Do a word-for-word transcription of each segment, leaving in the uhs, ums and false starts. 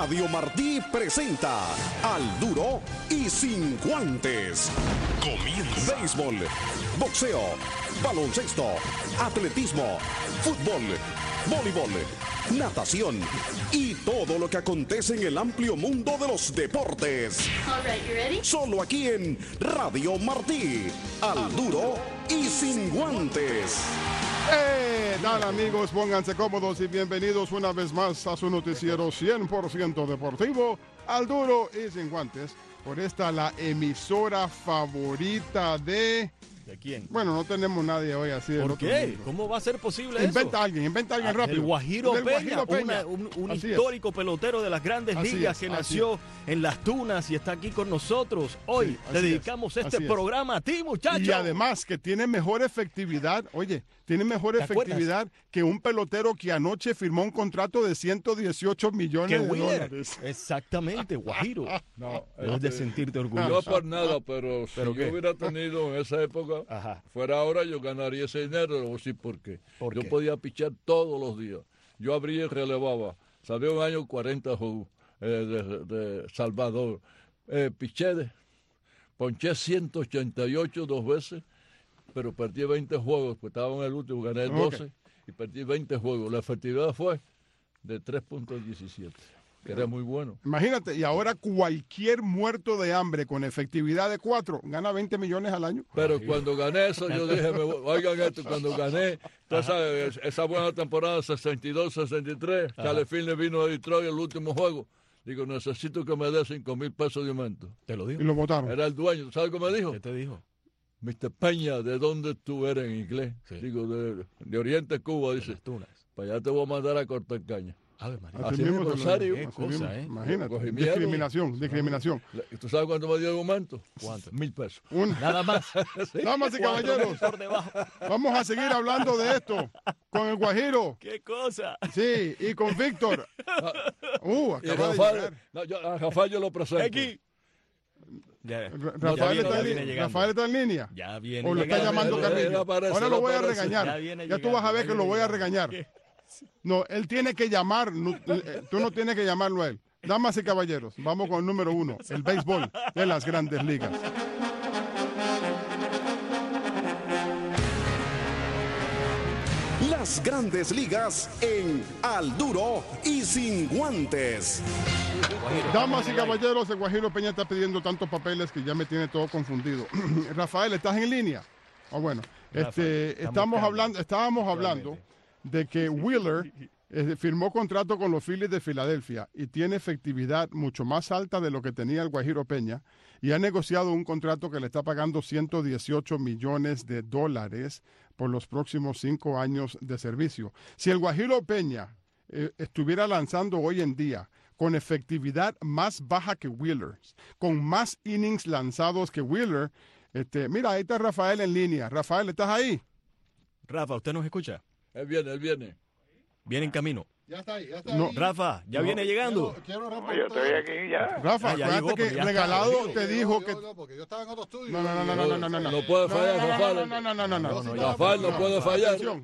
Radio Martí presenta Al Duro y Sin Guantes. Comienza. Béisbol, boxeo, baloncesto, atletismo, fútbol, voleibol, natación y todo lo que acontece en el amplio mundo de los deportes. All right, you ready? Solo aquí en Radio Martí. Al Duro y Sin Guantes. ¡Eh! Dale, amigos, pónganse cómodos y bienvenidos una vez más a su noticiero cien por ciento deportivo, Al Duro y Sin Guantes, por esta la emisora favorita de... ¿De quién? Bueno, no tenemos nadie hoy así del ¿Por otro qué? mundo. ¿Cómo va a ser posible Inventa eso? alguien, inventa alguien Ah, rápido. El Guajiro Del Peña, Guajiro Peña. una- un, un Así es. histórico pelotero de las grandes Así ligas es, que así nació en Las Tunas y está aquí con nosotros. Hoy Sí, así le es, dedicamos este así es. programa a ti, muchachos. Y además que tiene mejor efectividad, oye, tiene mejor ¿Te acuerdas? efectividad que un pelotero que anoche firmó un contrato de ciento dieciocho millones ¡Qué de Wheeler! dólares. Exacde, Guajiro. No, Debes de este, sentirte no orgulloso. por nada, pero si ¿Pero yo qué? hubiera tenido en esa época, Ajá. fuera ahora, yo ganaría ese dinero. Le voy a decir por qué. ¿Por yo qué? podía pichar todos los días. Yo abría y relevaba. Sabía un año cuarenta juegos eh, de, de Salvador. Eh, piché, de- ponché ciento ochenta y ocho dos veces, pero perdí veinte juegos, pues estaba en el último, gané doce Ok. y perdí veinte juegos. La efectividad fue de tres punto diecisiete, que era muy bueno. Imagínate, y ahora cualquier muerto de hambre con efectividad de cuatro gana veinte millones al año. Pero cuando gané eso, yo dije, me voy- oigan esto, cuando gané, tú sabes, esa buena temporada, sesenta y dos, sesenta y tres, Charlie Finley vino de Detroit el último juego. Digo, necesito que me dé cinco mil pesos de aumento. Te lo Y digo. lo votaron. Era el dueño, ¿tú sabes cómo me dijo? ¿Qué te dijo? mister Peña, ¿de dónde tú eres en inglés? Sí. Digo, de, de Oriente Cuba, dice. Las Tunas. Para allá te voy a mandar a cortar caña. Ave María. Así mismo, se lo- serio. Qué así cosa, mismo. ¿eh? Imagínate. Cogí miedo. Discriminación, discriminación. ¿Y tú sabes cuánto me dio el aumento? ¿Cuánto? Mil pesos. Un- Nada más. Damas y caballeros, Por debajo. vamos a seguir hablando de esto con el Guajiro, ¡Qué cosa! sí, y con Víctor. Uh, Y acaba de Rafael, llegar. no, yo, a Rafael yo lo presento. Aquí. Ya, Ra- ya Rafael, viene, está ya en, viene li- llegando. Rafael está en línea. Ya viene O lo está llegando. llamando Él- él Carrillo. aparece, Ahora él lo voy a aparece. regañar. Ya viene Ya tú vas a llegando, ver ya que lo viene voy a llegando. regañar. No, él tiene que llamar. no, eh, Tú no tienes que llamarlo a él. Damas y caballeros, vamos con el número uno, el béisbol de las grandes ligas. Las grandes ligas en Al Duro y Sin Guantes. Damas y caballeros, el Guajiro Peña está pidiendo tantos papeles que ya me tiene todo confundido. Rafael, ¿estás en línea? Ah, bueno, Rafael, este, estamos estamos buscando. hablando, estábamos hablando de que Wheeler eh, firmó contrato con los Phillies de Filadelfia y tiene efectividad mucho más alta de lo que tenía el Guajiro Peña y ha negociado un contrato que le está pagando ciento dieciocho millones de dólares por los próximos cinco años de servicio. Si el Guajiro Peña eh, estuviera lanzando hoy en día con efectividad más baja que Wheeler, con más innings lanzados que Wheeler, este, mira, ahí está Rafael en línea. Rafael, ¿estás ahí? Rafa, ¿usted nos escucha? Él viene, él viene. Viene en camino. Ya está ahí, ya está No. ahí. Rafa, ya No. viene llegando. Quiero, quiero No, reportar. yo estoy aquí ya. Rafa, Ah, ya acuérdate llegó, que pero ya está, Regalado digo. te Yo, dijo yo, que... yo, porque yo estaba en otro estudio. No, no, no, no, no, no, no, no. No puede fallar, no, no, Rafael. no, no, no, no, no, no. Rafael no puede fallar. Atención.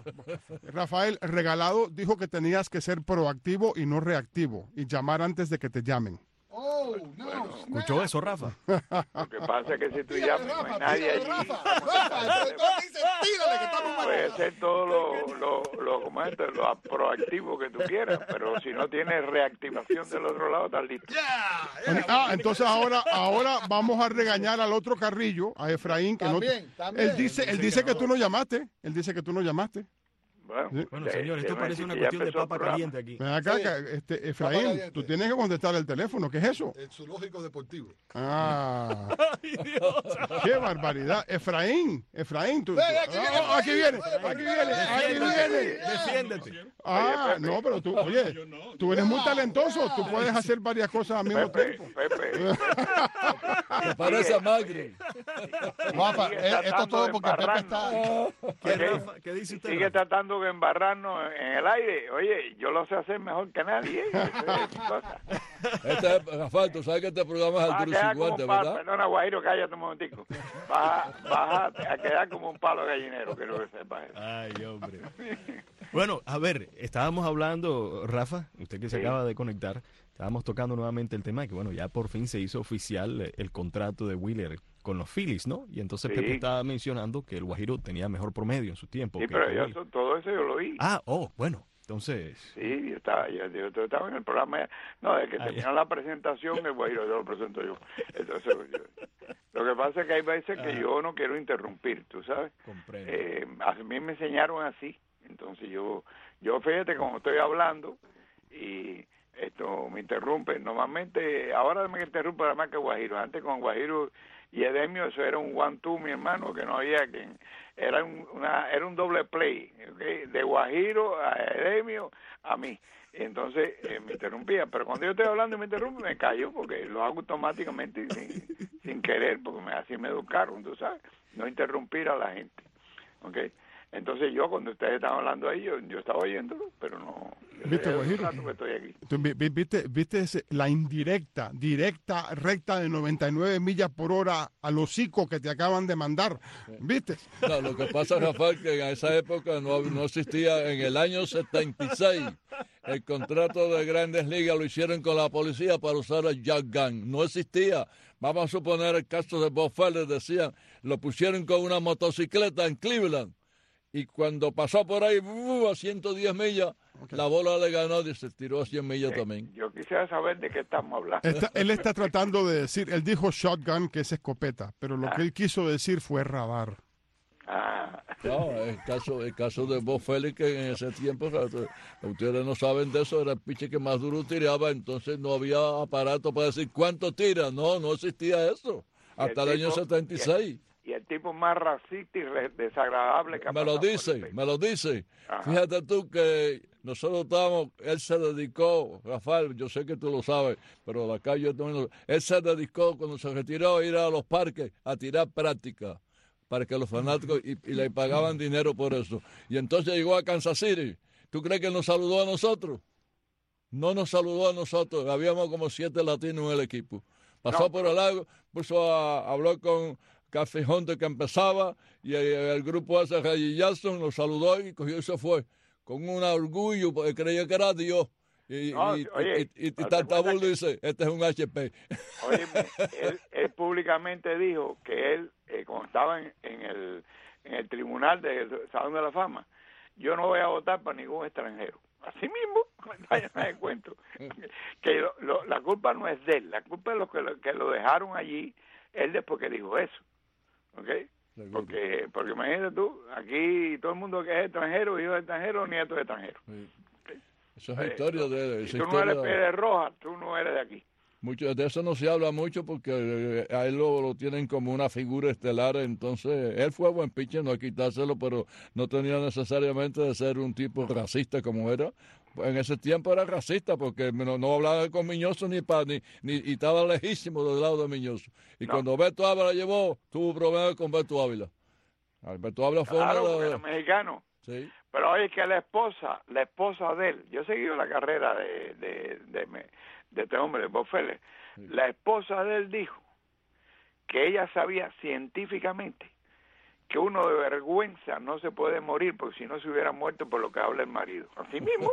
Rafael, Regalado dijo que tenías que ser proactivo y no reactivo y llamar antes de que te llamen. Oh, no. ¿Escuchó eso, Rafa? Lo que pasa es que si tú Pídale, llamas, no Rafa, hay nadie pídale, allí. Rafa. Rafa, el productor dice, pídale que estamos mal. Puedes hacer todo lo, lo, lo, como es, lo proactivo que tú quieras, pero si no tienes reactivación del otro lado, estás listo. Ah, entonces ahora, ahora vamos a regañar al otro Carrillo, a Efraín, que También, no... también. Él dice, él dice que tú no llamaste. Él dice que tú no llamaste. Bueno, Bueno, de- señor, esto de- parece que una ya cuestión de empezó el papa programa. caliente aquí. Ven acá, Sí. que, este, Papá Efraín, caliente. tú tienes que contestar el teléfono. ¿Qué es eso? El zoológico deportivo. Ah, qué barbaridad. Efraín, Efraín, tú... Ven, aquí viene, Ah, aquí viene, aquí viene, aquí viene. Defiéndete. Ah, no, pero tú, oye, tú eres muy talentoso. Tú puedes hacer varias cosas al mismo Pepe, tiempo. Pepe, Se parece a Magri. Rafa, sigue eh, esto es tratando todo de porque Pepe embarrarnos. está... ¿Qué, Ok. Rafa? ¿Qué dice usted? Sigue Rafa? tratando de embarrarnos en el aire. Oye, yo lo sé hacer mejor que nadie. ¿eh? Esa es cosa. Este es, Rafael, tú sabes que este programa es Vas a Arturo quedar como cincuenta, un palo. ¿verdad? Perdona, Guajiro, cállate un momentico. Vas, a- vas a, a quedar como un palo gallinero, quiero que sepas eso. Ay, hombre. Bueno, a ver, estábamos hablando, Rafa, usted que se Sí. acaba de conectar, Estábamos tocando nuevamente el tema de que, bueno, ya por fin se hizo oficial el, el contrato de Wheeler con los Phillies, ¿no? Y entonces Sí. Pepe estaba mencionando que el Guajiro tenía mejor promedio en su tiempo. Sí, que- pero que yo, Wheeler. eso- todo eso yo lo oí. Ah, oh, bueno, entonces... Sí, yo estaba, yo, yo- yo estaba en el programa. No, de que Ah, terminó ya. la presentación, el Guajiro, yo lo presento yo. Entonces, yo- lo que pasa es que hay veces que Ah. yo no quiero interrumpir, tú sabes. Comprendo. Eh, a mí me enseñaron así. Entonces, yo, yo fíjate, como estoy hablando y esto me interrumpe. Normalmente, ahora me interrumpe además que Guajiro. Antes con Guajiro y Edemio, eso era un one-two, mi hermano, que no había quien. Era un, una, era un doble play, ¿okay? De Guajiro a Edemio a mí. Entonces eh, me interrumpía, pero cuando yo estoy hablando y me interrumpe, me callo porque lo hago automáticamente sin, sin querer, porque me, así me educaron, tú sabes, no interrumpir a la gente, ¿ok? Entonces yo, cuando ustedes estaban hablando ahí, yo, yo estaba oyéndolo, pero no... ¿Viste, hace un Guajiro? rato que estoy aquí. Tú vi- vi- ¿Viste, viste ese- la indirecta, directa, recta de noventa y nueve millas por hora al hocico que te acaban de mandar? ¿Viste? No, lo que pasa, Rafael, que en esa época no, no existía, en el año setenta y seis, el contrato de Grandes Ligas lo hicieron con la policía para usar el shotgun. No existía. Vamos a suponer el caso de Bob Feller, decían, lo pusieron con una motocicleta en Cleveland. Y cuando pasó por ahí uh, a ciento diez millas, la bola le ganó y se tiró a cien millas también. Yo quisiera saber de qué estamos hablando. Está- él está tratando de decir, él dijo shotgun, que es escopeta, pero lo que él quiso decir fue radar. Ah, No, el caso, el caso de Bob Félix, que en ese tiempo, ustedes no saben de eso, era el piche que más duro tiraba, entonces no había aparato para decir cuánto tira, no, no existía eso, hasta el, el año tipo- setenta y seis. y el tipo más racista y re- desagradable que ha Me lo pasado por dice, este- me lo dice. Ajá. Fíjate tú que nosotros estábamos, él se dedicó, Rafael, yo sé que tú lo sabes, pero la calle yo también lo- él se dedicó cuando se retiró a ir a los parques a tirar práctica para que los fanáticos, y, y le pagaban dinero por eso. Y entonces llegó a Kansas City. ¿Tú crees que nos saludó a nosotros? No nos saludó a nosotros, habíamos como siete latinos en el equipo. Pasó No, por el lago, puso a hablar con Café Hunter que empezaba, y el, el grupo ese, Reggie Jackson, nos saludó y cogió y se fue, con un orgullo, porque creía que era Dios. Y, No, y, oye, y, y, y ¿te Tartabul acuerdas que- dice, este es un H P. Oye, él, él públicamente dijo que él, eh, cuando estaba en, en el, en el tribunal del Salón de la Fama, yo no voy a votar para ningún extranjero. Así mismo, vayan a dar cuenta que lo- lo- la culpa no es de él, la culpa es los que lo, que lo dejaron allí, él después que dijo eso, ¿ok? Porque, porque imagínate tú, aquí todo el mundo que es extranjero, hijo de extranjero, nieto de extranjero. Esa es Eh, la historia de él. Si esa tú no eres historia- Pérez Roja, tú no eres de aquí. Mucho, de eso no se habla mucho porque eh, a él lo, lo tienen como una figura estelar, entonces él fue buen pitcher, no hay que quitárselo, pero no tenía necesariamente de ser un tipo racista como era. En ese tiempo era racista porque no, no hablaba con Miñoso ni, pa, ni, ni y estaba lejísimo del lado de Miñoso. Y No. cuando Beto Ávila llevó, tuvo problemas con Beto Ávila. Beto Ávila fue Claro, uno porque de... era mexicano. Sí. Pero oye, que la esposa, la esposa de él, yo he seguido la carrera de, de, de, me- de este hombre, de Bob Feller. La esposa de él dijo que ella sabía científicamente que uno de vergüenza no se puede morir, porque si no se hubiera muerto por lo que habla el marido. Así mismo.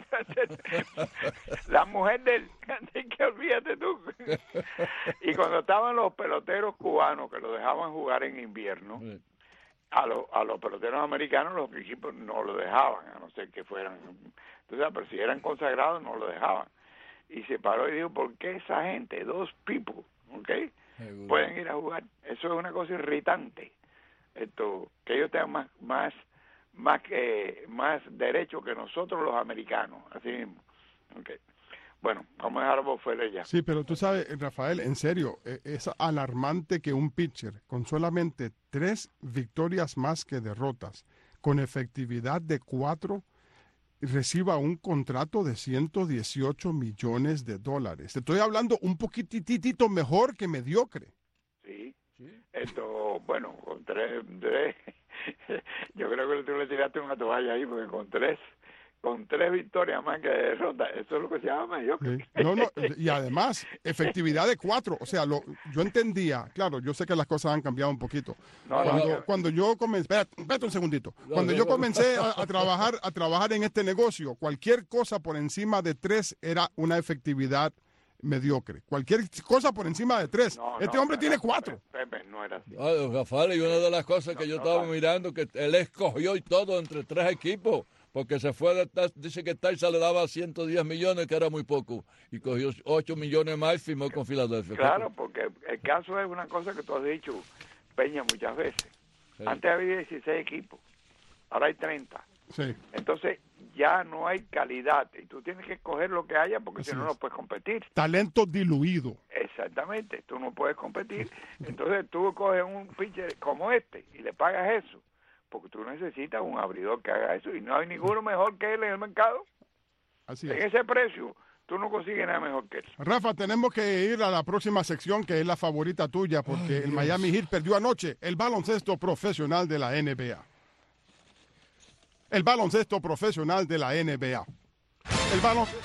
La mujer de él, que olvídate tú. Y cuando estaban los peloteros cubanos que lo dejaban jugar en invierno, Sí. a, los a los peloteros americanos los equipos no lo dejaban, a no ser que fueran, tú sabes, pero si eran consagrados no lo dejaban. Y se paró y dijo, ¿por qué esa gente, dos people, ¿ok? Seguro. pueden ir a jugar? Eso es una cosa irritante. Esto, que ellos tengan más más más que más derecho que nosotros los americanos, así mismo. ¿Ok? Bueno, vamos a dejar a Bob Feller ya. Sí, pero tú sabes, Rafael, en serio, eh, es alarmante que un pitcher con solamente tres victorias más que derrotas, con efectividad de cuatro, reciba un contrato de ciento dieciocho millones de dólares. Te estoy hablando un poquititito mejor que mediocre. Sí. Esto, bueno, con tres, tres yo creo que tú le tiraste una toalla ahí, porque con tres, con tres victorias más que derrotas. Eso es lo que se llama mediocre. Sí. No, no, y además, efectividad de cuatro. O sea, lo, yo entendía, claro, yo sé que las cosas han cambiado un poquito. No, cuando, no, no. cuando yo comencé, espérate, espérate un segundito. No, Cuando no, yo no. comencé a, a trabajar, a trabajar en este negocio, cualquier cosa por encima de tres era una efectividad mediocre. Cualquier cosa por encima de tres. No, Este no, hombre no, tiene no, cuatro. Pepe, no era así. Ah, don Rafael, y una de las cosas que No, yo no, estaba no. mirando, que él escogió y todo entre tres equipos, porque se fue, de, Tas- dice que Tyson le daba ciento diez millones, que era muy poco, y cogió ocho millones más y firmó con Filadelfia. Claro, porque el caso es una cosa que tú has dicho, Peña, muchas veces. Sí. Antes había dieciséis equipos, ahora hay treinta. Sí. Entonces ya no hay calidad y tú tienes que escoger lo que haya porque Así si no, es. no puedes competir. Talento diluido. Exactamente, tú no puedes competir. Entonces tú coges un pitcher como este y le pagas eso, porque tú necesitas un abridor que haga eso y no hay ninguno mejor que él en el mercado. Así En es. ese precio tú no consigues nada mejor que él. Rafa, tenemos que ir a la próxima sección que es la favorita tuya porque el Miami Heat perdió anoche el baloncesto profesional de la N B A. El baloncesto profesional de la N B A. El baloncesto.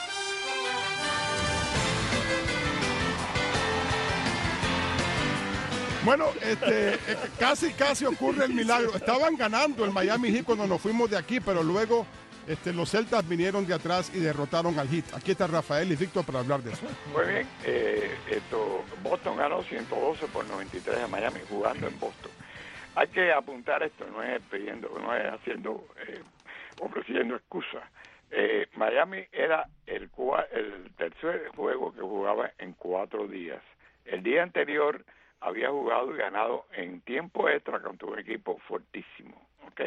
Bueno, este, eh, casi, casi ocurre el milagro. Estaban ganando el Miami Heat cuando nos fuimos de aquí, pero luego este, los Celtas vinieron de atrás y derrotaron al Heat. Aquí está Rafael y Víctor para hablar de eso. Muy bien, eh, esto, Boston ganó ciento doce por noventa y tres a Miami jugando en Boston. Hay que apuntar esto, no es pidiendo, no es haciendo, eh, ofreciendo excusas. Eh, Miami era el, cua- el tercer juego que jugaba en cuatro días. El día anterior había jugado y ganado en tiempo extra contra un equipo fuertísimo, ¿ok?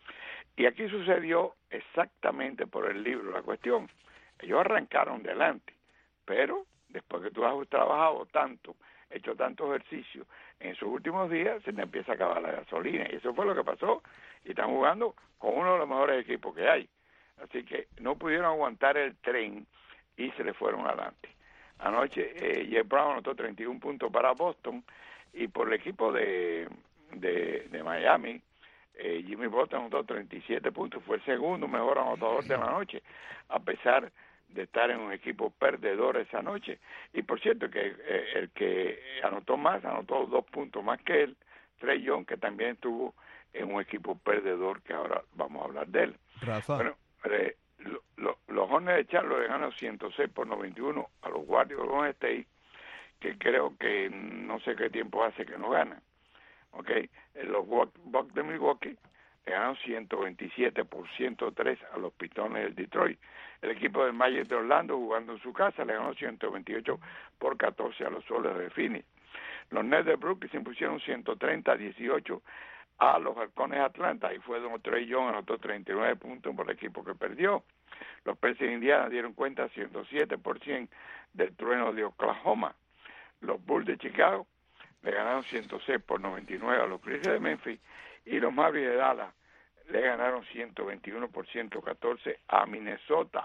Y aquí sucedió exactamente por el libro la cuestión. Ellos arrancaron delante, pero después que tú has trabajado tanto, hecho tanto ejercicio, en sus últimos días se te empieza a acabar la gasolina. Y eso fue lo que pasó. Y están jugando con uno de los mejores equipos que hay. Así que no pudieron aguantar el tren y se le fueron adelante. Anoche eh, Jeff Brown anotó treinta y un puntos para Boston y por el equipo de, de, de Miami, eh, Jimmy Butler anotó treinta y siete puntos. Fue el segundo mejor anotador de la noche, a pesar de estar en un equipo perdedor esa noche. Y por cierto, que eh, el que anotó más, anotó dos puntos más que él, Trey Young, que también estuvo en un equipo perdedor, que ahora vamos a hablar de él. Rafa. Bueno, eh, lo, lo, los Hornets de Charlotte le ganan ciento seis por noventa y uno a los Warriors de Golden State, que creo que no sé qué tiempo hace que no ganan. Okay. Los Bucks de Milwaukee le ganan ciento veintisiete por ciento tres a los Pistons del Detroit. El equipo del Magic de Orlando, jugando en su casa, le ganó ciento veintiocho por catorce a los Soles de Phoenix. Los Nets de Brooklyn se impusieron ciento treinta a dieciocho a los Halcones de Atlanta, y fue donde Trey Young anotó treinta y nueve puntos por el equipo que perdió. Los Pacers de Indiana dieron cuenta ciento siete por ciento del trueno de Oklahoma. Los Bulls de Chicago le ganaron ciento seis por noventa y nueve a los Grizzlies de Memphis, y los Mavericks de Dallas le ganaron ciento veintiuno por ciento catorce a Minnesota.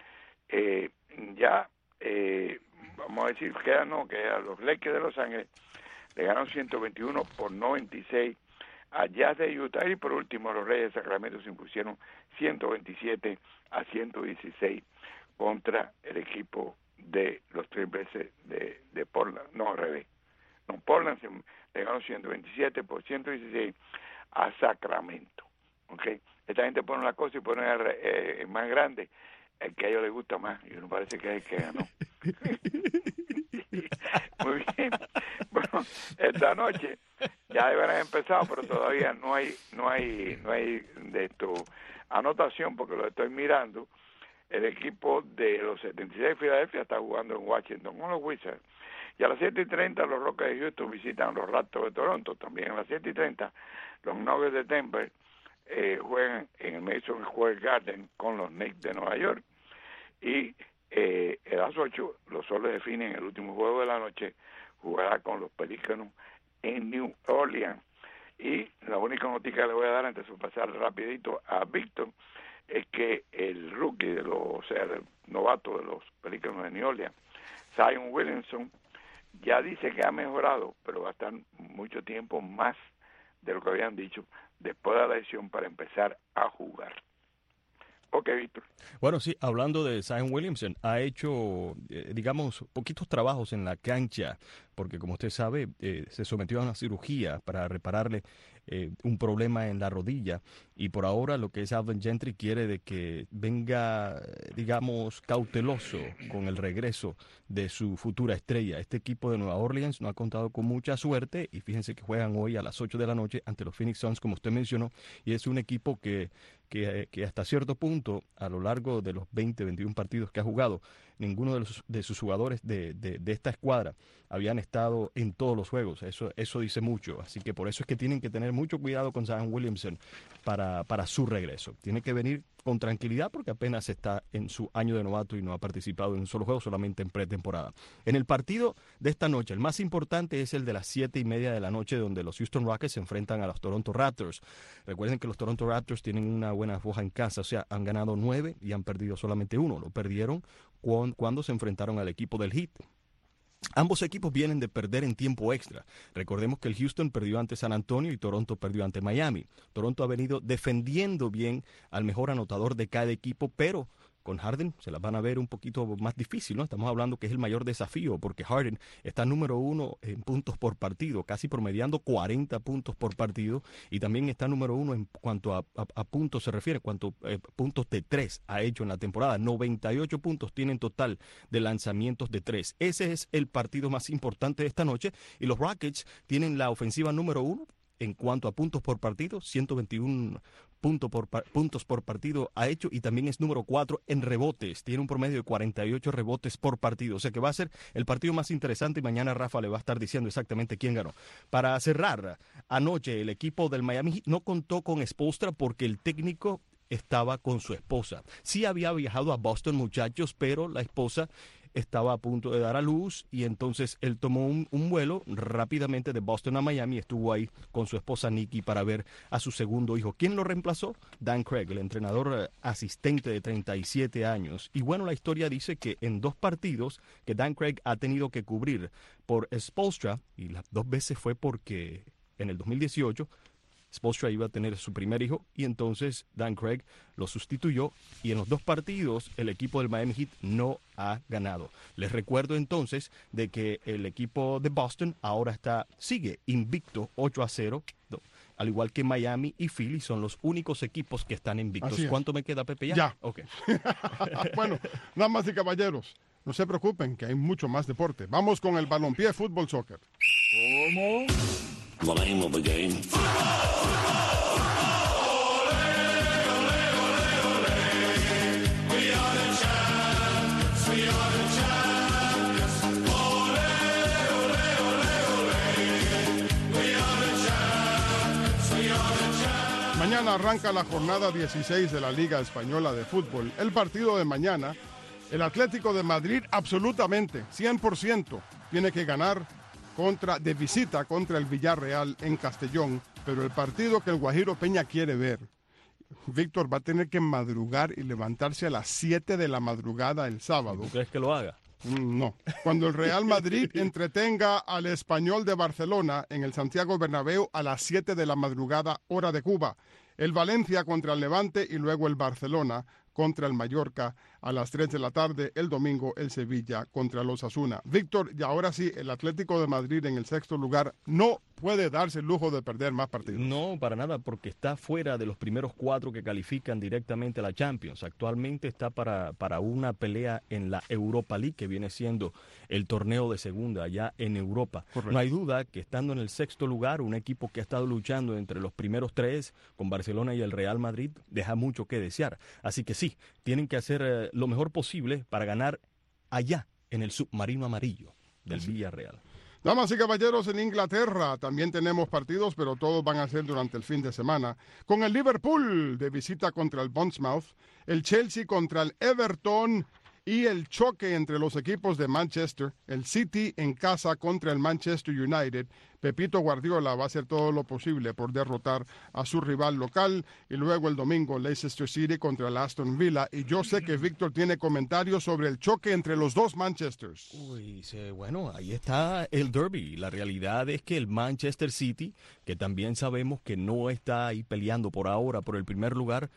Eh, ya, eh, vamos a decir que ya no, que a los Lakers de Los Ángeles le ganaron ciento veintiuno por noventa y seis a Jazz de Utah, y por último los Reyes de Sacramento se impusieron ciento veintisiete a ciento dieciséis contra el equipo de los Triples de, de Portland, no, al revés. No, Portland se, le ganó ciento veintisiete por ciento dieciséis a Sacramento. ¿Okay? Esta gente pone la cosa y pone el, eh, más grande el que a ellos les gusta más, y uno parece que es el que ganó. Muy bien. Bueno, esta noche ya deberán empezado, pero todavía no hay no hay no hay de esto anotación, porque lo estoy mirando. El equipo de los setenta y seis de Filadelfia está jugando en Washington con los Wizards, y a las siete y treinta los Rockets de Houston visitan los Raptors de Toronto. También a las siete y treinta los Nuggets de Denver eh, juegan en el Madison Square Garden con los Knicks de Nueva York, y eh, a las ocho los Soles de Phoenix, en el último juego de la noche, jugará con los Pelícanos en New Orleans. Y la única noticia que le voy a dar antes de pasar rapidito a Víctor es que el rookie de los, o sea, el novato de los Pelícanos de New Orleans, Zion Williamson, ya dice que ha mejorado, pero va a estar mucho tiempo más de lo que habían dicho después de la lesión para empezar a jugar. Ok, Víctor. Bueno, sí, hablando de Zion Williamson, ha hecho, eh, digamos, poquitos trabajos en la cancha, porque como usted sabe, eh, se sometió a una cirugía para repararle eh, un problema en la rodilla, y por ahora lo que es Alvin Gentry quiere de que venga, eh, digamos, cauteloso con el regreso de su futura estrella. Este equipo de Nueva Orleans no ha contado con mucha suerte, y fíjense que juegan hoy a las ocho de la noche ante los Phoenix Suns, como usted mencionó, y es un equipo que Que, que hasta cierto punto, a lo largo de los veinte, veintiún partidos que ha jugado, ninguno de, los, de sus jugadores de, de, de esta escuadra habían estado en todos los juegos. Eso, eso dice mucho. Así que por eso es que tienen que tener mucho cuidado con Zion Williamson para, para su regreso. Tiene que venir con tranquilidad porque apenas está en su año de novato y no ha participado en un solo juego, solamente en pretemporada. En el partido de esta noche, el más importante es el de las siete y media de la noche, donde los Houston Rockets se enfrentan a los Toronto Raptors. Recuerden que los Toronto Raptors tienen una buena foja en casa, o sea, han ganado nueve y han perdido solamente uno. Lo perdieron cuando se enfrentaron al equipo del Heat. Ambos equipos vienen de perder en tiempo extra. Recordemos que el Houston perdió ante San Antonio y Toronto perdió ante Miami. Toronto ha venido defendiendo bien al mejor anotador de cada equipo, pero con Harden se las van a ver un poquito más difícil, ¿no? Estamos hablando que es el mayor desafío porque Harden está número uno en puntos por partido, casi promediando cuarenta puntos por partido, y también está número uno en cuanto a, a, a puntos se refiere, cuanto eh, puntos de tres ha hecho en la temporada. noventa y ocho puntos tiene en total de lanzamientos de tres. Ese es el partido más importante de esta noche, y los Rockets tienen la ofensiva número uno en cuanto a puntos por partido, ciento veintiuno punto por, puntos por partido ha hecho, y también es número cuatro en rebotes. Tiene un promedio de cuarenta y ocho rebotes por partido. O sea que va a ser el partido más interesante, y mañana Rafa le va a estar diciendo exactamente quién ganó. Para cerrar, anoche el equipo del Miami Heat no contó con Spoelstra porque el técnico estaba con su esposa. Sí había viajado a Boston, muchachos, pero la esposa estaba a punto de dar a luz, y entonces él tomó un, un vuelo rápidamente de Boston a Miami. Estuvo ahí con su esposa Nikki para ver a su segundo hijo. ¿Quién lo reemplazó? Dan Craig, el entrenador eh, asistente de treinta y siete años. Y bueno, la historia dice que en dos partidos que Dan Craig ha tenido que cubrir por Spoelstra, y las dos veces fue porque en el dos mil dieciocho Spoelstra iba a tener su primer hijo, y entonces Dan Craig lo sustituyó, y en los dos partidos el equipo del Miami Heat no ha ganado. Les recuerdo entonces de que el equipo de Boston ahora está sigue invicto ocho a cero, no, al igual que Miami y Philly son los únicos equipos que están invictos. ¿Cuánto me queda, Pepe? Ya. Ya. Okay. Bueno, damas y caballeros, no se preocupen que hay mucho más deporte. Vamos con el balompié, fútbol, soccer. ¿Cómo? The name of the game. Mañana arranca la jornada dieciséis de la Liga Española de Fútbol. El partido de mañana, el Atlético de Madrid absolutamente, cien por ciento, tiene que ganar contra, de visita contra el Villarreal en Castellón, pero el partido que el Guajiro Peña quiere ver, Víctor, va a tener que madrugar y levantarse a las siete de la madrugada el sábado. ¿Tú crees que lo haga? No. Cuando el Real Madrid entretenga al Español de Barcelona en el Santiago Bernabéu a las siete de la madrugada, hora de Cuba. El Valencia contra el Levante y luego el Barcelona contra el Mallorca a las tres de la tarde. El domingo el Sevilla contra los Osasuna. Víctor, y ahora sí, el Atlético de Madrid en el sexto lugar no puede darse el lujo de perder más partidos. No, para nada, porque está fuera de los primeros cuatro que califican directamente a la Champions. Actualmente está para, para una pelea en la Europa League, que viene siendo el torneo de segunda allá en Europa. Correcto. No hay duda que estando en el sexto lugar, un equipo que ha estado luchando entre los primeros tres, con Barcelona y el Real Madrid, deja mucho que desear. Así que sí, tienen que hacer eh, lo mejor posible para ganar allá, en el submarino amarillo del sí. Villarreal. Damas y caballeros, en Inglaterra también tenemos partidos, pero todos van a ser durante el fin de semana. Con el Liverpool de visita contra el Bournemouth, el Chelsea contra el Everton y el choque entre los equipos de Manchester, el City en casa contra el Manchester United. Pepito Guardiola va a hacer todo lo posible por derrotar a su rival local, y luego el domingo Leicester City contra el Aston Villa. Y yo sé que Víctor tiene comentarios sobre el choque entre los dos Manchesters. Uy, sí, bueno, ahí está el derby. La realidad es que el Manchester City, que también sabemos que no está ahí peleando por ahora por el primer lugar,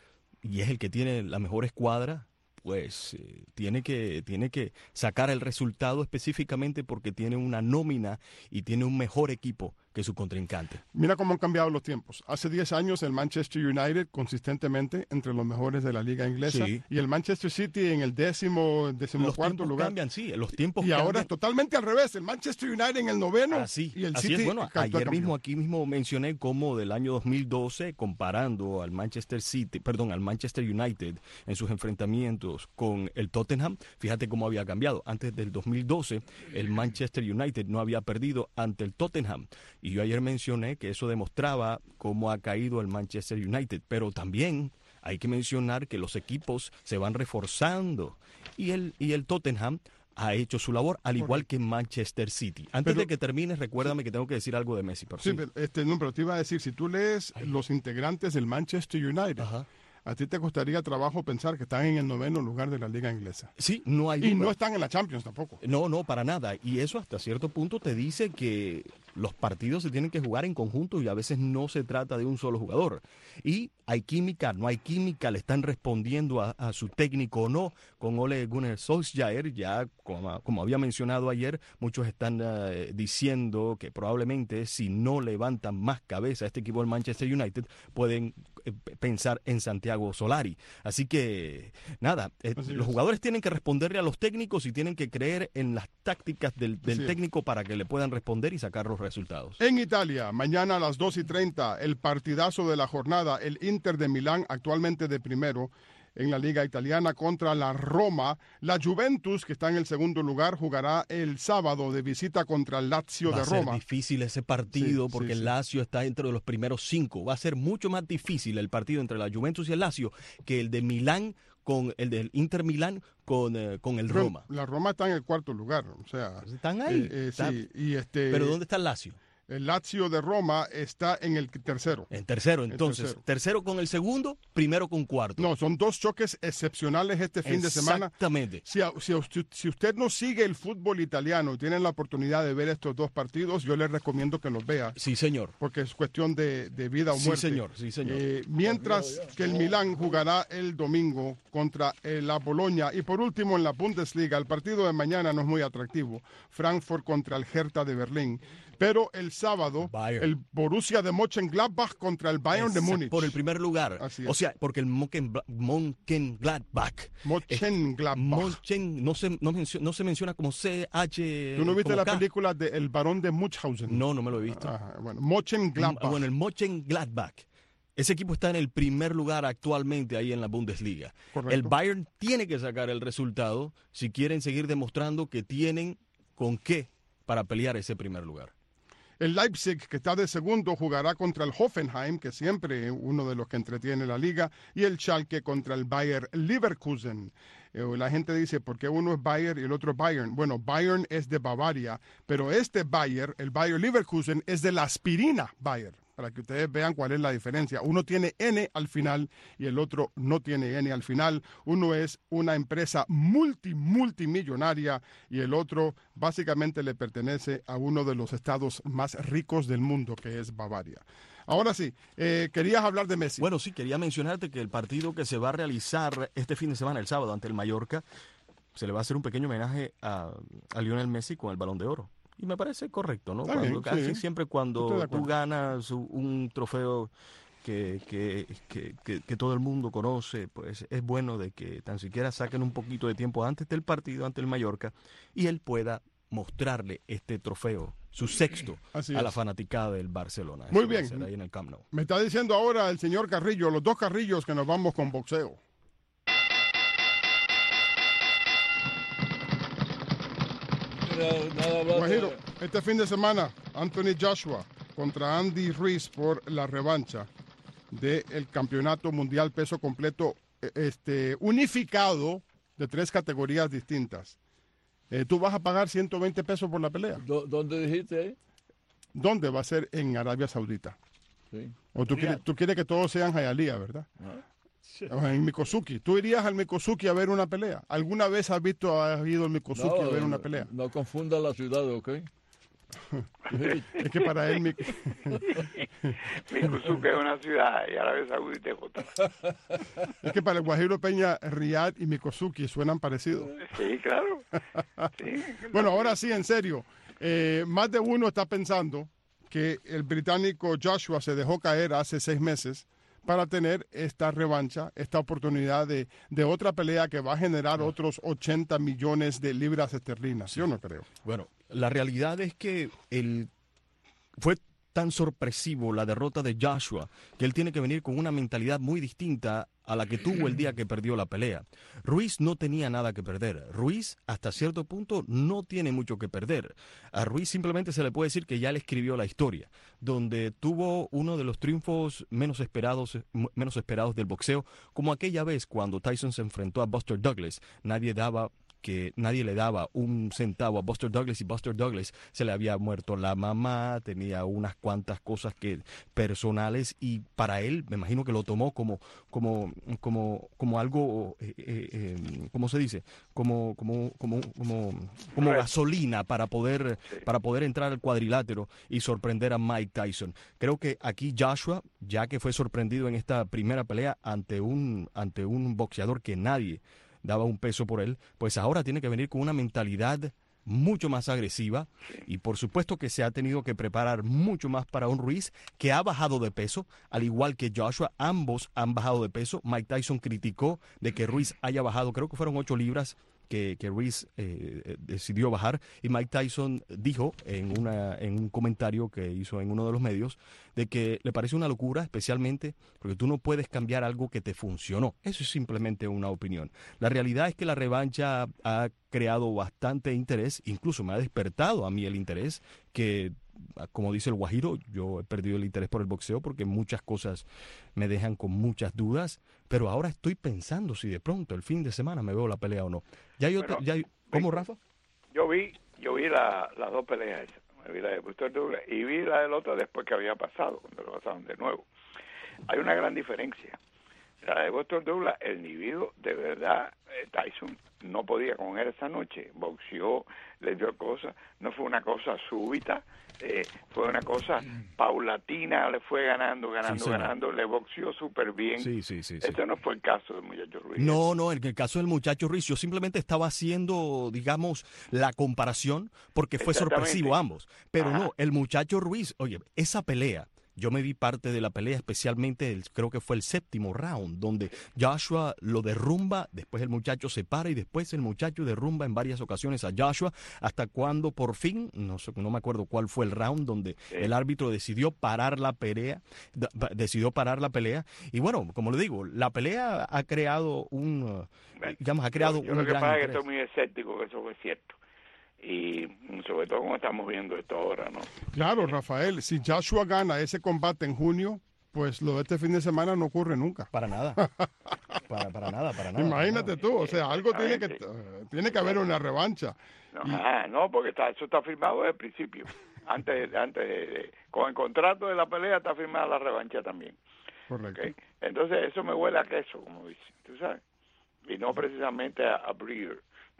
y es el que tiene la mejor escuadra, pues eh, tiene que tiene que sacar el resultado específicamente porque tiene una nómina y tiene un mejor equipo que su contrincante. Mira cómo han cambiado los tiempos. Hace diez años el Manchester United consistentemente entre los mejores de la liga inglesa, Sí. y el Manchester City en el décimo, décimo Los cuarto tiempos lugar. cambian, sí, los tiempos Y ahora es cambian. totalmente al revés. El Manchester United en el noveno Así, y el así City es. Bueno, actual ayer campeón. mismo aquí mismo mencioné cómo del año dos mil doce, comparando al Manchester City, perdón, al Manchester United en sus enfrentamientos con el Tottenham, fíjate cómo había cambiado. Antes del dos mil doce, el Manchester United no había perdido ante el Tottenham. Y yo ayer mencioné que eso demostraba cómo ha caído el Manchester United, pero también hay que mencionar que los equipos se van reforzando y el, y el Tottenham ha hecho su labor, al igual que Manchester City. Antes Pero- de que termines, recuérdame que tengo que decir algo de Messi. Pero Sí, sí. pero, este, no, pero te iba a decir, si tú lees los integrantes del Manchester United, Ajá. a ti te costaría trabajo pensar que están en el noveno lugar de la liga inglesa. Sí, no hay Y duda. no están en la Champions tampoco. No, no, para nada. Y eso hasta cierto punto te dice que los partidos se tienen que jugar en conjunto y a veces no se trata de un solo jugador. Y hay química, no hay química, le están respondiendo a, a su técnico o no. Con Ole Gunnar Solskjaer, ya como, como había mencionado ayer, muchos están eh, diciendo que probablemente si no levantan más cabeza a este equipo del Manchester United, pueden eh, pensar en Santiago Solari. Así que, nada, eh, Así los es. jugadores tienen que responderle a los técnicos y tienen que creer en las tácticas del, del Así es. técnico para que le puedan responder y sacar los resultados. En Italia, mañana a las dos y treinta, el partidazo de la jornada, el Inter de Milán, actualmente de primero en la Liga Italiana, contra la Roma. La Juventus, que está en el segundo lugar, jugará el sábado de visita contra el Lazio Va de a ser Roma. difícil ese partido Sí, porque sí, el sí. Lazio está dentro de los primeros cinco. Va a ser mucho más difícil el partido entre la Juventus y el Lazio que el de Milán con el del Inter Milán con, eh, con el Roma. La Roma está en el cuarto lugar, o sea, Están ahí. eh, eh, Está- sí, y este, Pero ¿dónde está el Lazio? el Lazio de Roma está en el tercero. En tercero, entonces. tercero. tercero. con el segundo, primero con cuarto. No, son dos choques excepcionales este fin de semana. Exactamente. Si, a- si, a usted, si usted no sigue el fútbol italiano y tiene la oportunidad de ver estos dos partidos, yo le recomiendo que los vea, Sí, señor. porque es cuestión de, de vida o Sí, muerte. señor. Sí, señor. Eh, mientras que el Milán jugará el domingo contra eh, la Boloña. Y por último, en la Bundesliga, el partido de mañana no es muy atractivo. Frankfurt contra el Hertha de Berlín. Pero el sábado, Bayern. el Borussia de Mönchengladbach contra el Bayern de Exacto, Múnich. por el primer lugar. Así O es. sea, porque el Monken- Mönchengladbach. Mönchengladbach. Monchen, no, se, no, mencio- no se menciona como C H. ¿Tú no viste como la K? película de El Barón de Munchausen? No, no me lo he visto. Ajá, bueno, Mönchengladbach. Ah, Bueno, el Mönchengladbach. Ese equipo está en el primer lugar actualmente ahí en la Bundesliga. Correcto. El Bayern tiene que sacar el resultado si quieren seguir demostrando que tienen con qué para pelear ese primer lugar. El Leipzig, que está de segundo, jugará contra el Hoffenheim, que siempre es uno de los que entretiene la liga, y el Schalke contra el Bayer Leverkusen. Eh, la gente dice, ¿por qué uno es Bayer y el otro es Bayern? Bueno, Bayern es de Bavaria, pero este Bayer, el Bayer Leverkusen, es de la aspirina Bayer, para que ustedes vean cuál es la diferencia. Uno tiene N al final y el otro no tiene N al final. Uno es una empresa multi, multimillonaria y el otro básicamente le pertenece a uno de los estados más ricos del mundo, que es Bavaria. Ahora sí, eh, querías hablar de Messi. Bueno, sí, quería mencionarte que el partido que se va a realizar este fin de semana, el sábado, ante el Mallorca, se le va a hacer un pequeño homenaje a, a Lionel Messi con el Balón de Oro. Y me parece correcto, ¿no? Está Cuando, bien, casi sí. siempre Estoy cuando de tú acuerdo. ganas un, un trofeo que, que, que, que, que todo el mundo conoce, pues es bueno de que tan siquiera saquen un poquito de tiempo antes del partido ante el Mallorca y él pueda mostrarle este trofeo, su sexto, Así a la es. fanaticada del Barcelona. Muy Eso va a bien. ser ahí en el Camp Nou. Me está diciendo ahora el señor Carrillo, los dos Carrillos, que nos vamos con boxeo. Mira, nada más, Guajiro, eh, este fin de semana, Anthony Joshua contra Andy Ruiz por la revancha del campeonato mundial peso completo eh, este, unificado de tres categorías distintas. Eh, ¿Tú vas a pagar ciento veinte pesos por la pelea? ¿dó- ¿Dónde dijiste ahí? ¿Dónde va a ser? En Arabia Saudita. Sí. O tú quieres, tú quieres que todos sean Hialeah, ¿verdad? O en Mikosuki. ¿Tú irías al Mikosuki a ver una pelea? ¿Alguna vez has visto, has ido al Mikosuki a ver una pelea? No confunda la ciudad, ¿ok? Es que para él mi... Mikosuke es una ciudad y Arabia Saudita es otra. Es que para el Guajiro Peña, Riyadh y Mikosuki suenan parecidos. Sí, claro. Sí. Bueno, ahora sí, en serio. Eh, más de uno está pensando que el británico Joshua se dejó caer hace seis meses para tener esta revancha, esta oportunidad de, de otra pelea que va a generar otros ochenta millones de libras esterlinas. Yo no creo. Bueno, la realidad es que el fue tan sorpresivo la derrota de Joshua que él tiene que venir con una mentalidad muy distinta a la que tuvo el día que perdió la pelea. Ruiz no tenía nada que perder. Ruiz, hasta cierto punto, no tiene mucho que perder. A Ruiz simplemente se le puede decir que ya le escribió la historia, donde tuvo uno de los triunfos menos esperados, menos esperados del boxeo, como aquella vez cuando Tyson se enfrentó a Buster Douglas. Nadie daba que nadie le daba un centavo a Buster Douglas y Buster Douglas se le había muerto la mamá, tenía unas cuantas cosas que personales y para él me imagino que lo tomó como como como como algo eh, eh, ¿cómo se dice? Como como como como como gasolina para poder para poder entrar al cuadrilátero y sorprender a Mike Tyson. Creo que aquí Joshua, ya que fue sorprendido en esta primera pelea ante un ante un boxeador que nadie daba un peso por él, pues ahora tiene que venir con una mentalidad mucho más agresiva y por supuesto que se ha tenido que preparar mucho más para un Ruiz que ha bajado de peso, al igual que Joshua, ambos han bajado de peso. Mike Tyson criticó de que Ruiz haya bajado, creo que fueron ocho libras que, que Ruiz eh, decidió bajar y Mike Tyson dijo en, una, en un comentario que hizo en uno de los medios de que le parece una locura, especialmente porque tú no puedes cambiar algo que te funcionó. Eso es simplemente una opinión. La realidad es que la revancha ha creado bastante interés, incluso me ha despertado a mí el interés que, como dice el Guajiro, yo he perdido el interés por el boxeo porque muchas cosas me dejan con muchas dudas, pero ahora estoy pensando si de pronto el fin de semana me veo la pelea o no. Ya yo, Bueno, ya, ¿Cómo, Rafa? Yo vi, yo vi la, las dos peleas esas. Vi la de Buster Douglas y vi la del otro después que había pasado, cuando lo pasaron de nuevo. Hay una gran diferencia. La de Buster Douglas, el individuo, de verdad, eh, Tyson no podía con él esa noche, boxeó, le dio cosas, no fue una cosa súbita, eh, fue una cosa paulatina, le fue ganando, ganando, sí, ganando, le boxeó súper bien. Sí, sí, sí, sí. Ese no fue el caso del muchacho Ruiz. No, no, en el caso del muchacho Ruiz, yo simplemente estaba haciendo, digamos, la comparación porque fue sorpresivo ambos. Pero Ajá. no, el muchacho Ruiz, oye, esa pelea, yo me vi parte de la pelea, especialmente el, creo que fue el séptimo round, donde Joshua lo derrumba, después el muchacho se para y después el muchacho derrumba en varias ocasiones a Joshua, hasta cuando por fin, no sé, no me acuerdo cuál fue el round, donde Sí. el árbitro decidió parar la pelea, da- decidió parar la pelea, y bueno, como le digo, la pelea ha creado un, uh, Bueno, digamos, ha creado yo, yo un lo que gran pasa es que interés. estoy muy escéptico que eso fue cierto. Y sobre todo como estamos viendo esto ahora, ¿no? Claro, Rafael, si Joshua gana ese combate en junio, pues lo de este fin de semana no ocurre nunca. Para nada, para, para nada, para nada. Imagínate tú, o sea, algo tiene que Exactamente. eh, tiene que haber una revancha. No, ah, no, porque está, eso está firmado desde el principio. Antes, antes de, de- con el contrato de la pelea está firmada la revancha también. Correcto. ¿Ok? Entonces eso me huele a queso, como dicen, tú sabes. Y no precisamente a, a breeder.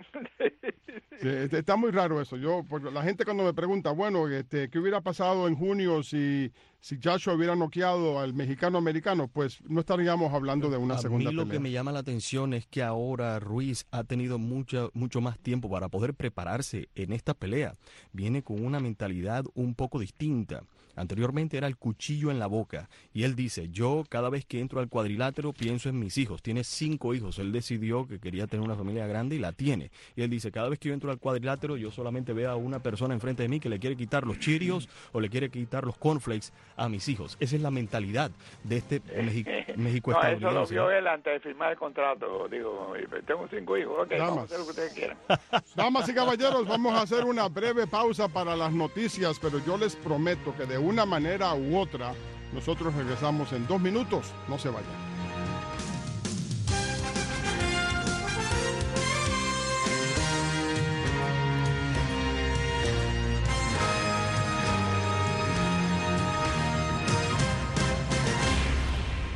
Sí, este, está muy raro eso. Yo, porque la gente cuando me pregunta, bueno, este, ¿qué hubiera pasado en junio si, si Joshua hubiera noqueado al mexicano americano? Pues no estaríamos hablando de una a segunda mí lo pelea. que me llama la atención es que ahora Ruiz ha tenido mucha, mucho más tiempo para poder prepararse en esta pelea. Viene con una mentalidad un poco distinta. Anteriormente era el cuchillo en la boca. Y él dice, yo cada vez que entro al cuadrilátero pienso en mis hijos. Tiene cinco hijos. Él decidió que quería tener una familia grande y la tiene. Y él dice, cada vez que yo entro al cuadrilátero yo solamente veo a una persona enfrente de mí que le quiere quitar los Cheerios o le quiere quitar los cornflakes a mis hijos. Esa es la mentalidad de este México, México No, eso lo estadounidense. vio él antes de firmar el contrato. Digo, tengo cinco hijos, ok, Damas. vamos a hacer lo que ustedes quieran. Damas y caballeros, vamos a hacer una breve pausa para las noticias, pero yo les prometo que de una manera u otra, nosotros regresamos en dos minutos. No se vayan.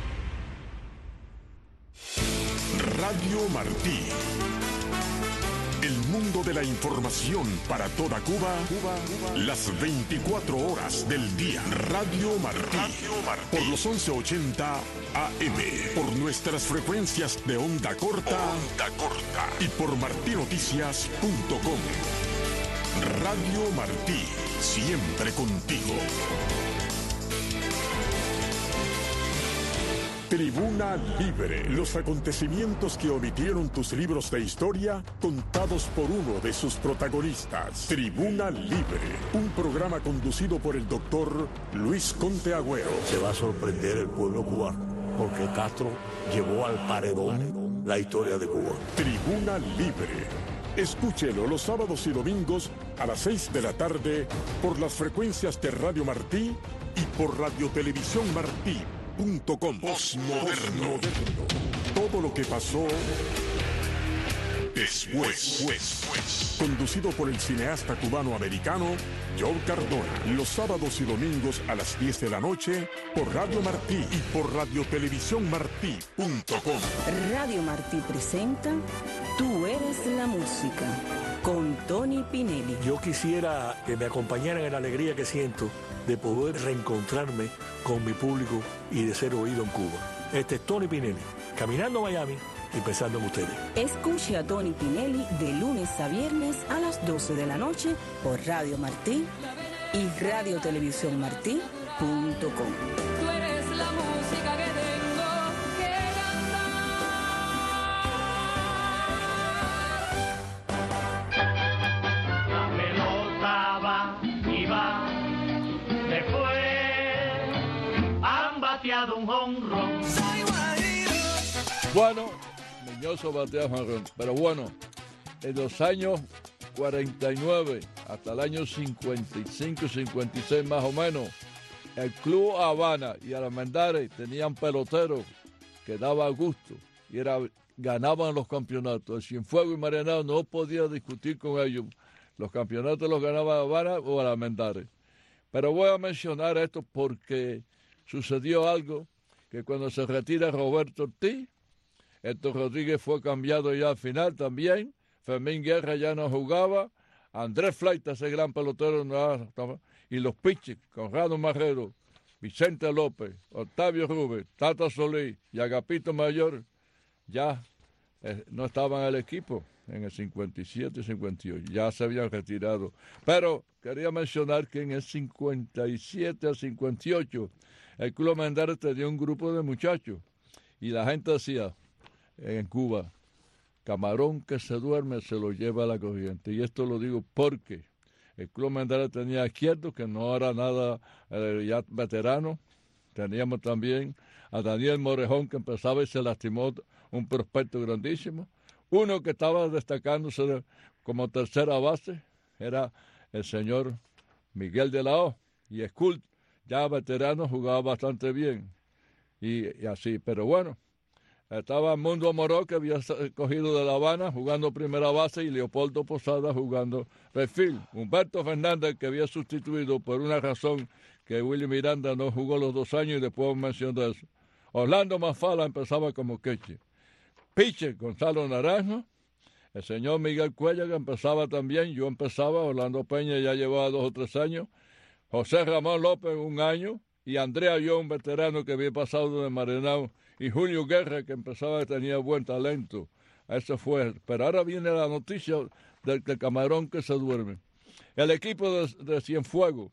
Radio Martí. El mundo de la información para toda Cuba, las veinticuatro horas del día. Radio Martí, por los once ochenta A M, por nuestras frecuencias de onda corta, onda corta y por martinoticias punto com. Radio Martí, siempre contigo. Tribuna Libre, los acontecimientos que omitieron tus libros de historia, contados por uno de sus protagonistas. Tribuna Libre, un programa conducido por el doctor Luis Conte Agüero. Se va a sorprender el pueblo cubano, porque Castro llevó al paredón la historia de Cuba. Tribuna Libre. Escúchelo los sábados y domingos a las seis de la tarde por las frecuencias de Radio Martí y por Radiotelevisión Martí. Punto com. Postmoderno. Todo lo que pasó después. después. Conducido por el cineasta cubano-americano Joe Cardona. Los sábados y domingos a las diez de la noche por Radio Martí y por Radiotelevisión Martí punto com. Radio Martí presenta Tú eres la música con Tony Pinelli. Yo quisiera que me acompañaran en la alegría que siento de poder reencontrarme con mi público y de ser oído en Cuba. Este es Tony Pinelli, caminando a Miami y pensando en ustedes. Escuche a Tony Pinelli de lunes a viernes a las doce de la noche por Radio Martí y Radiotelevisión Martí punto com. Tú eres la música que tengo que cantar. La pelota va y va. Han bateado un jonrón. Bueno, Muñoz batea jonrón, pero bueno, en los años cuarenta y nueve hasta el año cincuenta y cinco, cincuenta y seis más o menos, el Club Habana y Almendares tenían peloteros que daba gusto y era, ganaban los campeonatos. El Cienfuegos y Marianao no podía discutir con ellos. Los campeonatos los ganaba Habana o Almendares. Pero voy a mencionar esto porque sucedió algo que cuando se retira Roberto Ortiz, Héctor Rodríguez fue cambiado ya al final también, Fermín Guerra ya no jugaba, Andrés Fleita, ese gran pelotero, no, y los pitchers, Conrado Marrero, Vicente López, Octavio Rubén, Tata Solís y Agapito Mayor, ya eh, no estaban en el equipo en el cincuenta y siete, cincuenta y ocho, ya se habían retirado. Pero quería mencionar que en el cincuenta y siete al cincuenta y ocho, el Club Almendares tenía un grupo de muchachos y la gente decía en Cuba, camarón que se duerme se lo lleva a la corriente. Y esto lo digo porque el Club Almendares tenía izquierdo, que no era nada eh, ya veterano. Teníamos también a Daniel Morejón, que empezaba y se lastimó, un prospecto grandísimo. Uno que estaba destacándose como tercera base era el señor Miguel de la O. Y Escult, ya veterano, jugaba bastante bien. Y, y así, pero bueno, estaba Mundo Moró, que había cogido de La Habana, jugando primera base, y Leopoldo Posada jugando refil. Humberto Fernández, que había sustituido por una razón que Willy Miranda no jugó los dos años, y después menciono eso. Orlando Mafala empezaba como queche. Pitcher, Gonzalo Naranjo, el señor Miguel Cuellar, que empezaba también, yo empezaba, Orlando Peña ya llevaba dos o tres años, José Ramón López un año, y Andrea Yo, un veterano que había pasado de Marianao, y Julio Guerra, que empezaba y tenía buen talento. Eso fue. Pero ahora viene la noticia del, del camarón que se duerme. El equipo de, de Cienfuegos,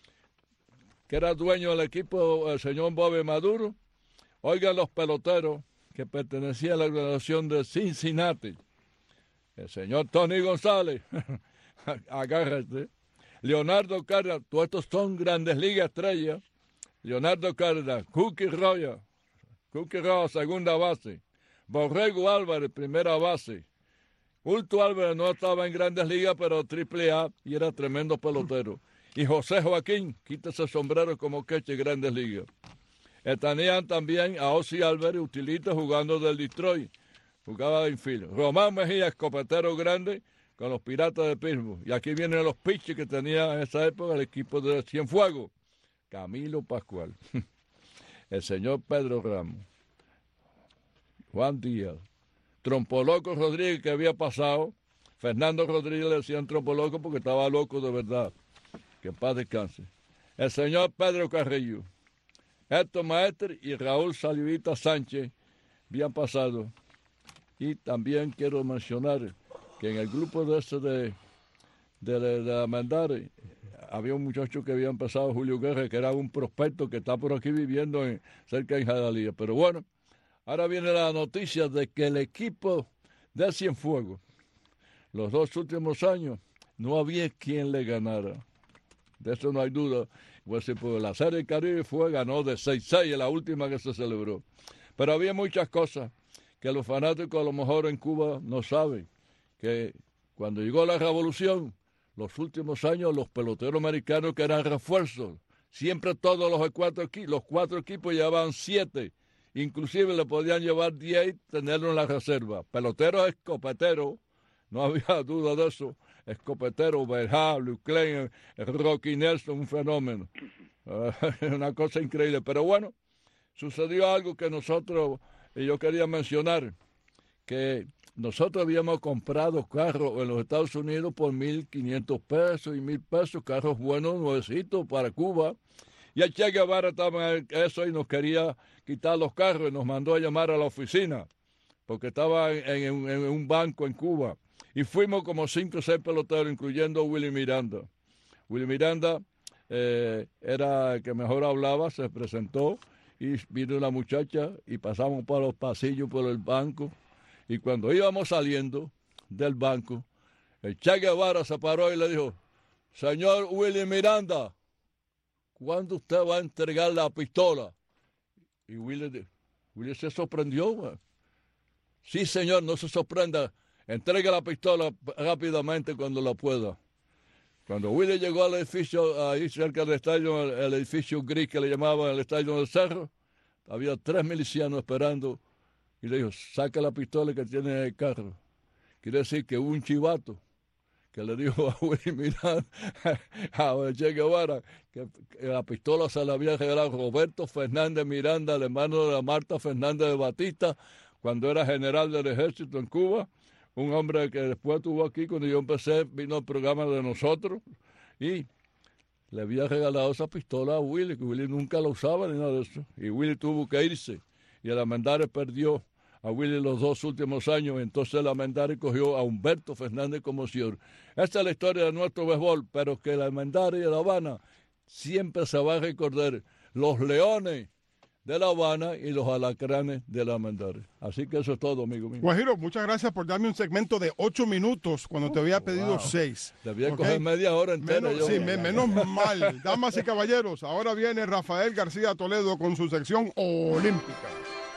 que era dueño del equipo el señor Bobby Maduro, oigan los peloteros que pertenecían a la organización de Cincinnati. El señor Tony González, agárrate. Leonardo Cárdenas, todos estos son grandes ligas estrellas. Leonardo Cárdenas, Cookie Roya, Cookie Roya, segunda base. Borrego Álvarez, primera base. Ulto Álvarez no estaba en grandes ligas, pero triple A y era tremendo pelotero. Y José Joaquín, quítese el sombrero como queche grandes ligas. Eh, tenían también a Ozzy Álvarez, utilita, jugando del Detroit. Jugaba en fila. Román Mejía, escopetero grande, con los Piratas de Pittsburgh. Y aquí vienen los pitchers que tenía en esa época el equipo de Cienfuegos. Camilo Pascual, el señor Pedro Ramos, Juan Díaz, Trompoloco Rodríguez, que había pasado, Fernando Rodríguez le decían tropo loco porque estaba loco de verdad. Que en paz descanse. El señor Pedro Carrillo, Héctor Maestre y Raúl Salivita Sánchez habían pasado. Y también quiero mencionar que en el grupo de ese de, de, de, de Almendares había un muchacho que había empezado, Julio Guerra, que era un prospecto que está por aquí viviendo en, cerca de Jayalía. Pero bueno, ahora viene la noticia de que el equipo de Cienfuegos, los dos últimos años, no había quien le ganara. De eso no hay duda. Pues si por la Serie Caribe fue, ganó de seis seis en la última que se celebró. Pero había muchas cosas que los fanáticos a lo mejor en Cuba no saben. Que cuando llegó la revolución, los últimos años los peloteros americanos que eran refuerzos, siempre todos los cuatro, los cuatro equipos llevaban siete. Inclusive le podían llevar diez y tenerlo en la reserva. Peloteros escopeteros, no había duda de eso. Escopetero, Berja, Luke Klein, Rocky Nelson, un fenómeno. Uh, una cosa increíble. Pero bueno, sucedió algo que nosotros, y yo quería mencionar, que nosotros habíamos comprado carros en los Estados Unidos por mil quinientos pesos y mil pesos, carros buenos, nuevecitos para Cuba. Y el Che Guevara estaba en eso y nos quería quitar los carros y nos mandó a llamar a la oficina, porque estaba en, en, en un banco en Cuba. Y fuimos como cinco o seis peloteros, incluyendo a Willy Miranda. Willy Miranda eh, era el que mejor hablaba, se presentó y vino una muchacha y pasamos por los pasillos, por el banco. Y cuando íbamos saliendo del banco, el Che Guevara se paró y le dijo, señor Willy Miranda, ¿cuándo usted va a entregar la pistola? Y Willy, Willy se sorprendió. Man. Sí, señor, no se sorprenda. Entregue la pistola rápidamente cuando la pueda. Cuando Willy llegó al edificio, ahí cerca del estadio, el, el edificio gris que le llamaban el estadio del Cerro, había tres milicianos esperando y le dijo, saca la pistola que tiene en el carro. Quiere decir que hubo un chivato que le dijo a Willy Miranda, a Che Guevara, que, que la pistola se la había regalado Roberto Fernández Miranda, el hermano de la Marta Fernández de Batista, cuando era general del ejército en Cuba. Un hombre que después estuvo aquí, cuando yo empecé, vino al programa de nosotros y le había regalado esa pistola a Willy, que Willy nunca la usaba ni nada de eso. Y Willy tuvo que irse. Y el Almendares perdió a Willy los dos últimos años. Entonces el Almendares cogió a Humberto Fernández como señor. Esta es la historia de nuestro béisbol, pero que el Almendares y La Habana siempre se va a recordar los leones de La Habana y los alacranes de la Almendares. Así que eso es todo, amigo mío. Guajiro, muchas gracias por darme un segmento de ocho minutos cuando te había pedido wow. seis. Debía ¿Okay? coger media hora entera. Menos, yo. Sí, me, menos mal. Damas y caballeros, ahora viene Rafael García Toledo con su sección olímpica.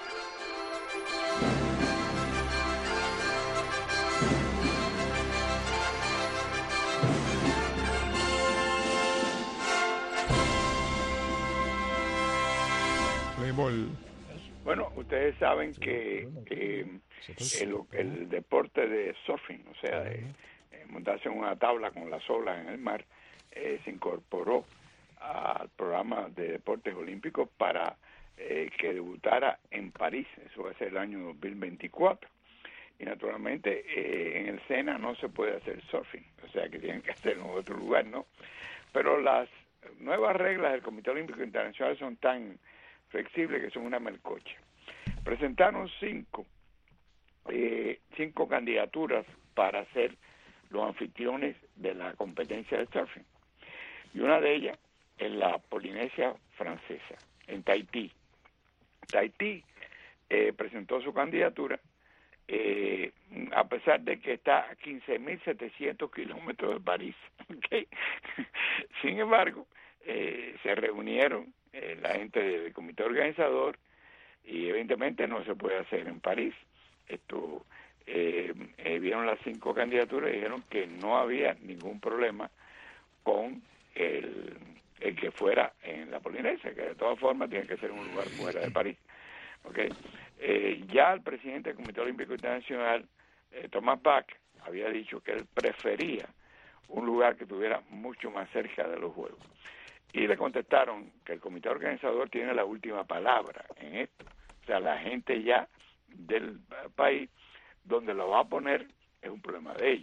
Bueno, ustedes saben que eh, el, el deporte de surfing, o sea, de, eh, montarse en una tabla con las olas en el mar, eh, se incorporó al programa de deportes olímpicos para eh, que debutara en París. Eso va a ser el año dos mil veinticuatro. Y naturalmente eh, en el SENA no se puede hacer surfing, o sea que tienen que hacerlo en otro lugar, ¿no? Pero las nuevas reglas del Comité Olímpico Internacional son tan flexibles que son una melcocha. Presentaron cinco eh, cinco candidaturas para ser los anfitriones de la competencia de surfing. Y una de ellas es la Polinesia Francesa, en Tahití. Tahití eh, presentó su candidatura eh, a pesar de que está a quince mil setecientos kilómetros de París. ¿Okay? Sin embargo, eh, se reunieron eh, la gente del comité organizador y evidentemente no se puede hacer en París. Esto eh, eh, vieron las cinco candidaturas y dijeron que no había ningún problema con el, el que fuera en la Polinesia, que de todas formas tiene que ser un lugar fuera de París. ¿Okay? Eh, ya el presidente del Comité Olímpico Internacional, eh, Thomas Bach, había dicho que él prefería un lugar que estuviera mucho más cerca de los Juegos. Y le contestaron que el comité organizador tiene la última palabra en esto. O sea, la gente ya del país donde lo va a poner es un problema de ellos.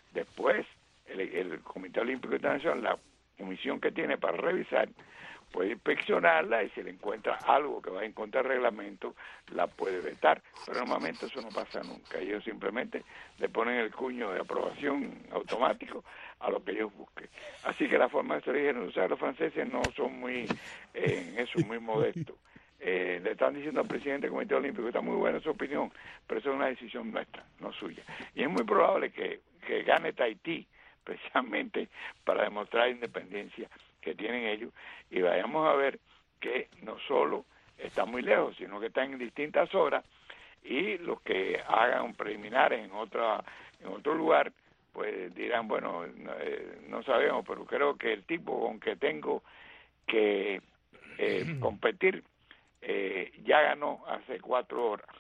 Después, el, el Comité Olímpico Internacional, la comisión que tiene para revisar, puede inspeccionarla y si le encuentra algo que va en contra del reglamento, la puede vetar. Pero normalmente eso no pasa nunca. Ellos simplemente le ponen el cuño de aprobación automático a lo que ellos busquen. Así que la forma de ser origen, o sea, los franceses no son muy, eh, en eso, muy modestos. Eh, le están diciendo al presidente del Comité Olímpico, está muy buena su opinión, pero eso es una decisión nuestra, no suya. Y es muy probable que, que gane Tahití, precisamente para demostrar la independencia que tienen ellos, y vayamos a ver que no solo está muy lejos, sino que están en distintas horas, y los que hagan preliminares en otra en otro lugar, pues dirán, bueno, no, eh, no sabemos, pero creo que el tipo con que tengo que eh, competir eh, ya ganó hace cuatro horas.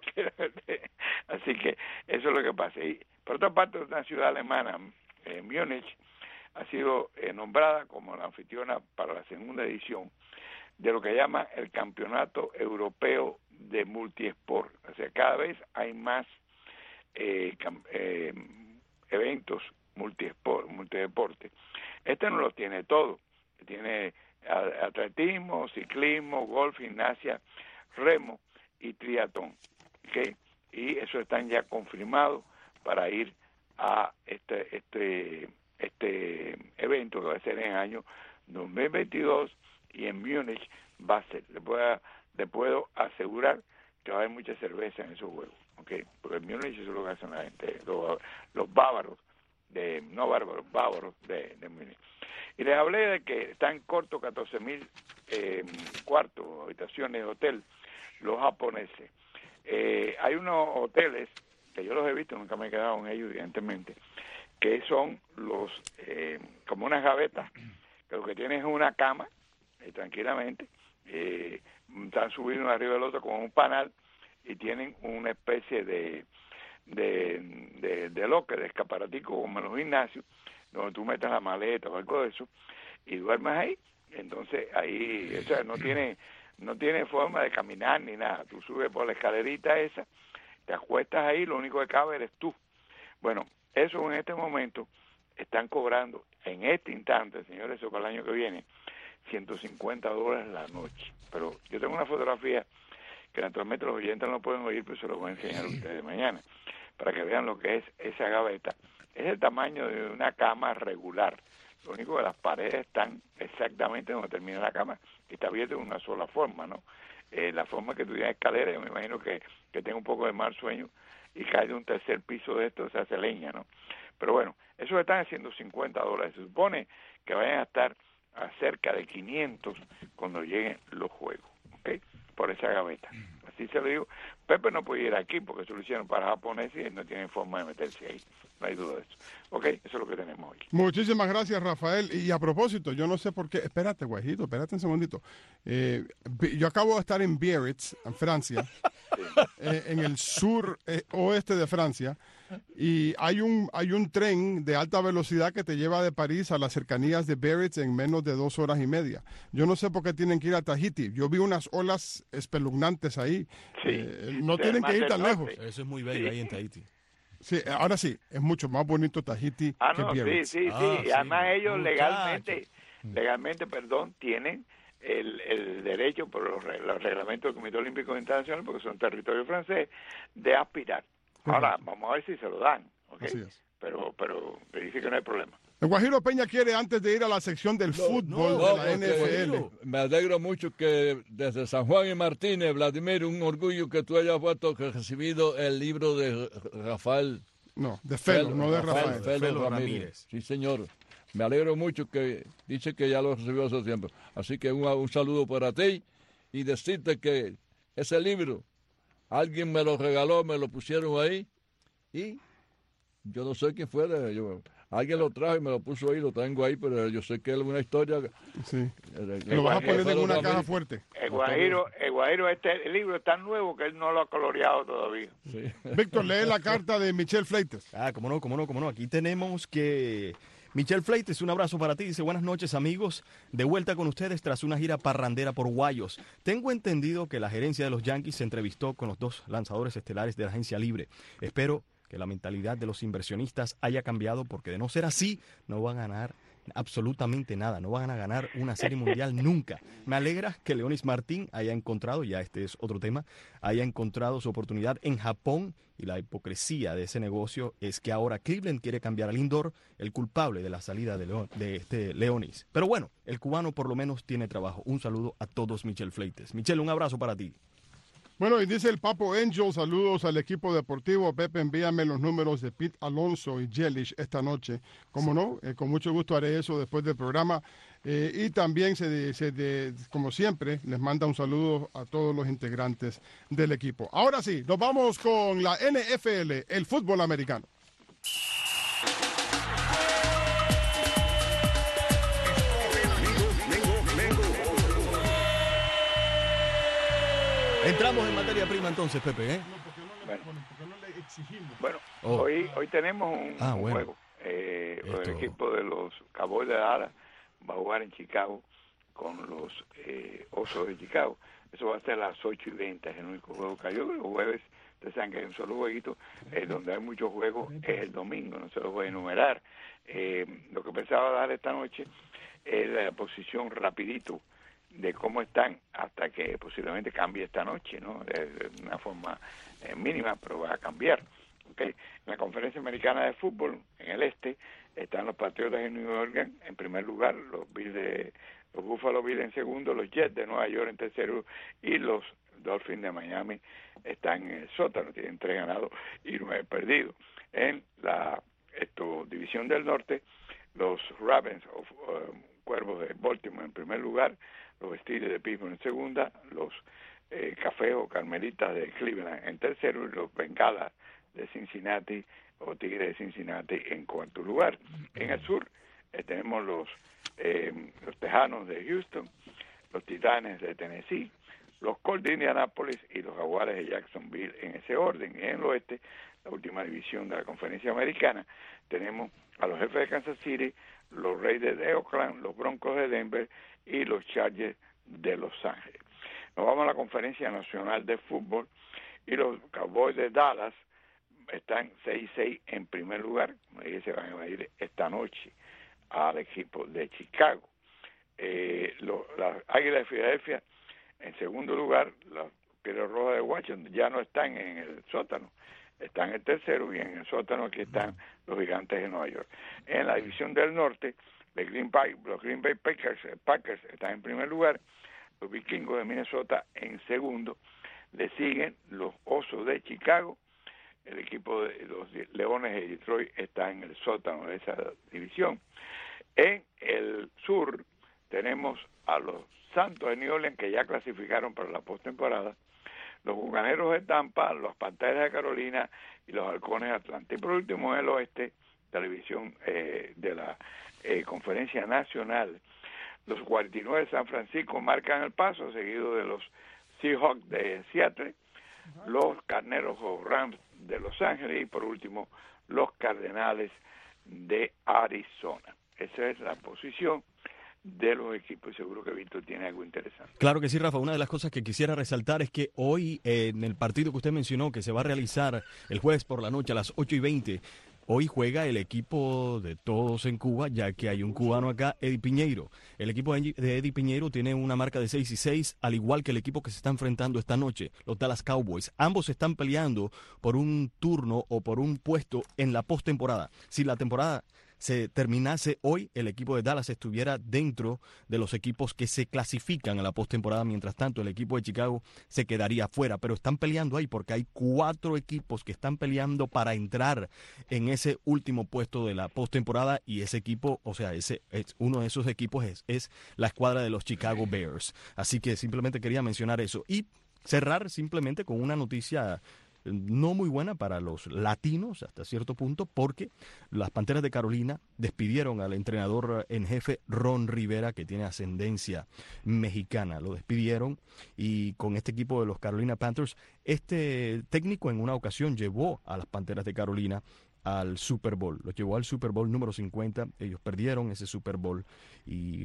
Así que eso es lo que pasa. Y por otra parte, una ciudad alemana, eh, Múnich, ha sido eh, nombrada como la anfitriona para la segunda edición de lo que llama el Campeonato Europeo de Multiesport. O sea, cada vez hay más eh, eh, eventos multiesport, multideporte. Este no lo tiene todo. Tiene atletismo, ciclismo, golf, gimnasia, remo y triatlón. ¿Okay? Y eso están ya confirmados para ir a este este este evento que va a ser en el año dos mil veintidós y en Múnich va a ser. Le puedo, le puedo asegurar que va a haber mucha cerveza en esos juegos, ¿okay? Porque en Múnich eso es lo que hacen la gente, los, los bávaros, de no bárbaros, bávaros de, de Múnich. Y les hablé de que están cortos catorce mil eh, cuartos, habitaciones de hotel, los japoneses. Eh, hay unos hoteles, que yo los he visto, nunca me he quedado en ellos, evidentemente, que son los eh, como unas gavetas, que lo que tienen es una cama, eh, tranquilamente, eh, están subidos uno arriba del otro con un panal, y tienen una especie de de, de, de locker, de escaparatico, como en los gimnasios, donde tú metes la maleta o algo de eso, y duermes ahí. Entonces ahí, o sea, no tiene, no tiene forma de caminar ni nada. Tú subes por la escalerita esa, te acuestas ahí, lo único que cabe eres tú. Bueno, eso en este momento están cobrando, en este instante, señores, eso para el año que viene, ciento cincuenta dólares la noche. Pero yo tengo una fotografía que naturalmente los oyentes no pueden oír, pero se los voy a enseñar a ustedes mañana, para que vean lo que es esa gaveta. Es el tamaño de una cama regular. Lo único que las paredes están exactamente donde termina la cama, y está abierta de una sola forma, ¿no? Eh, la forma que tú tienes escalera, yo me imagino que, que tenga un poco de mal sueño y cae de un tercer piso de esto, se hace leña, ¿no? Pero bueno, eso están haciendo cincuenta dólares. Se supone que vayan a estar a cerca de quinientos cuando lleguen los juegos, ¿ok? Por esa gaveta. Así se lo digo. Pepe no puede ir aquí porque se lo hicieron para japoneses y no tienen forma de meterse ahí. No hay duda de eso. Ok, eso es lo que tenemos hoy. Muchísimas gracias, Rafael. Y a propósito, yo no sé por qué. Espérate, Guajito, espérate un segundito. Eh, yo acabo de estar en Biarritz, en Francia, sí. eh, en el sur eh, oeste de Francia, y hay un hay un tren de alta velocidad que te lleva de París a las cercanías de Biarritz en menos de dos horas y media. Yo no sé por qué tienen que ir a Tahití. Yo vi unas olas espeluznantes ahí. Sí. Eh, no tienen que ir tan lejos. Eso es muy bello, sí. Ahí en Tahití. Sí, ahora sí, es mucho más bonito Tahití ah, que no, Biarritz. Sí, sí, ah, sí. sí. Además ellos Muchacho. legalmente, legalmente, perdón, tienen el, el derecho por los, los reglamentos del Comité Olímpico Internacional, porque son territorio francés, de aspirar. Ahora, vamos a ver si se lo dan, ¿okay? Así es. Pero, pero me dice que no hay problema. El Guajiro Peña quiere, antes de ir a la sección del No, fútbol no, de la porque, N F L. Me alegro mucho que desde San Juan y Martínez, Vladimir, un orgullo que tú hayas puesto, que has recibido el libro de Rafael. No, de Felo, Felo, no de Rafael, Rafael. Felo Felo Ramírez. Ramírez. Sí, señor. Me alegro mucho que dice que ya lo recibió hace tiempo. Así que un, un saludo para ti y decirte que ese libro, alguien me lo regaló, me lo pusieron ahí y yo no sé quién fue. Yo, alguien lo trajo y me lo puso ahí, lo tengo ahí, pero yo sé que es una historia. Sí. Eh, Lo vas a poner en Felo una Ramírez. caja fuerte. El Guajiro, el Guajiro, este el libro es tan nuevo que él no lo ha coloreado todavía. Sí. Víctor, lee la carta de Michelle Fleites. Ah, cómo no, cómo no, cómo no. Aquí tenemos que Michelle Fleites, un abrazo para ti. Dice, buenas noches, amigos. De vuelta con ustedes tras una gira parrandera por Guayos. Tengo entendido que la gerencia de los Yankees se entrevistó con los dos lanzadores estelares de la agencia libre. Espero que la mentalidad de los inversionistas haya cambiado, porque de no ser así, no van a ganar absolutamente nada, no van a ganar una serie mundial nunca. Me alegra que Leonis Martín haya encontrado, ya este es otro tema, haya encontrado su oportunidad en Japón, y la hipocresía de ese negocio es que ahora Cleveland quiere cambiar al Lindor, el culpable de la salida de, Leon, de este Leonis. Pero bueno, el cubano por lo menos tiene trabajo. Un saludo a todos, Michel Fleites. Michel, un abrazo para ti. Bueno, y dice el Papo Angel, saludos al equipo deportivo. Pepe, envíame los números de Pete Alonso y Yelich esta noche. Como sí. no, eh, con mucho gusto haré eso después del programa. Eh, y también, se, se de, como siempre, les manda un saludo a todos los integrantes del equipo. Ahora sí, nos vamos con la N F L, el fútbol americano. Entramos en materia prima entonces, Pepe, ¿eh? Bueno, bueno oh. hoy, hoy tenemos un, ah, un bueno. juego. Eh, Esto... El equipo de los Cowboys de Dallas va a jugar en Chicago con los eh, Osos de Chicago. Eso va a ser a las ocho y veinte, es el único juego que hay. Los jueves, ustedes saben que hay un solo jueguito, eh, donde hay muchos juegos es el domingo, no se los voy a enumerar. Eh, lo que pensaba dar esta noche es la posición rapidito de cómo están hasta que posiblemente cambie esta noche, ¿no? De, de una forma eh, mínima, pero va a cambiar. Okay. En la Conferencia Americana de Fútbol, en el este, están los Patriotas de New Orleans en primer lugar, los Bills de los Buffalo Bills en segundo, los Jets de Nueva York en tercero y los Dolphins de Miami están en el sótano, tienen tres ganados y nueve perdidos. En la esto, división del norte, los Ravens o uh, Cuervos de Baltimore en primer lugar, los Steelers de Pittsburgh en segunda, los eh, Cafés o Carmelitas de Cleveland en tercero y los Bengalas de Cincinnati o Tigres de Cincinnati en cuarto lugar. En el sur eh, tenemos los eh, los Tejanos de Houston, los Titanes de Tennessee, los Colts de Indianápolis y los Jaguares de Jacksonville en ese orden. En el oeste, la última división de la Conferencia Americana, tenemos a los Jefes de Kansas City, los Raiders de Oakland, los Broncos de Denver y los Chargers de Los Ángeles. Nos vamos a la Conferencia Nacional de Fútbol y los Cowboys de Dallas están seis seis en primer lugar, como dije, se van a ir esta noche al equipo de Chicago. Eh, lo, las Águilas de Filadelfia en segundo lugar, las Pieles Rojas de Washington ya no están en el sótano, están en el tercero y en el sótano aquí están los Gigantes de Nueva York. En la división del norte, los Green Bay, los Green Bay Packers, Packers están en primer lugar, los Vikingos de Minnesota en segundo, le siguen los Osos de Chicago, el equipo de los Leones de Detroit está en el sótano de esa división. En el sur tenemos a los Santos de New Orleans que ya clasificaron para la postemporada, los Bucaneros de Tampa, los Panteras de Carolina y los Halcones de Atlanta. Y por último en el oeste, la división eh, de la eh, Conferencia Nacional, los cuarenta y nueve de San Francisco marcan el paso, seguido de los Seahawks de Seattle, los Carneros o Rams de Los Ángeles y por último los Cardenales de Arizona. Esa es la posición de los equipos y seguro que Víctor tiene algo interesante. Claro que sí, Rafa. Una de las cosas que quisiera resaltar es que hoy eh, en el partido que usted mencionó que se va a realizar el jueves por la noche a las ocho y veinte, hoy juega el equipo de todos en Cuba, ya que hay un cubano acá, Eddie Piñeiro. El equipo de Eddie Piñeiro tiene una marca de seis y seis, al igual que el equipo que se está enfrentando esta noche, los Dallas Cowboys. Ambos están peleando por un turno o por un puesto en la postemporada. Si la temporada se terminase hoy, el equipo de Dallas estuviera dentro de los equipos que se clasifican a la postemporada. Mientras tanto, el equipo de Chicago se quedaría fuera, pero están peleando ahí porque hay cuatro equipos que están peleando para entrar en ese último puesto de la postemporada y ese equipo, o sea, ese es uno de esos equipos es, es la escuadra de los Chicago Bears. Así que simplemente quería mencionar eso y cerrar simplemente con una noticia no muy buena para los latinos hasta cierto punto, porque las Panteras de Carolina despidieron al entrenador en jefe Ron Rivera, que tiene ascendencia mexicana. Lo despidieron y con este equipo de los Carolina Panthers, este técnico en una ocasión llevó a las Panteras de Carolina al Super Bowl, los llevó al Super Bowl número cincuenta, ellos perdieron ese Super Bowl y bueno,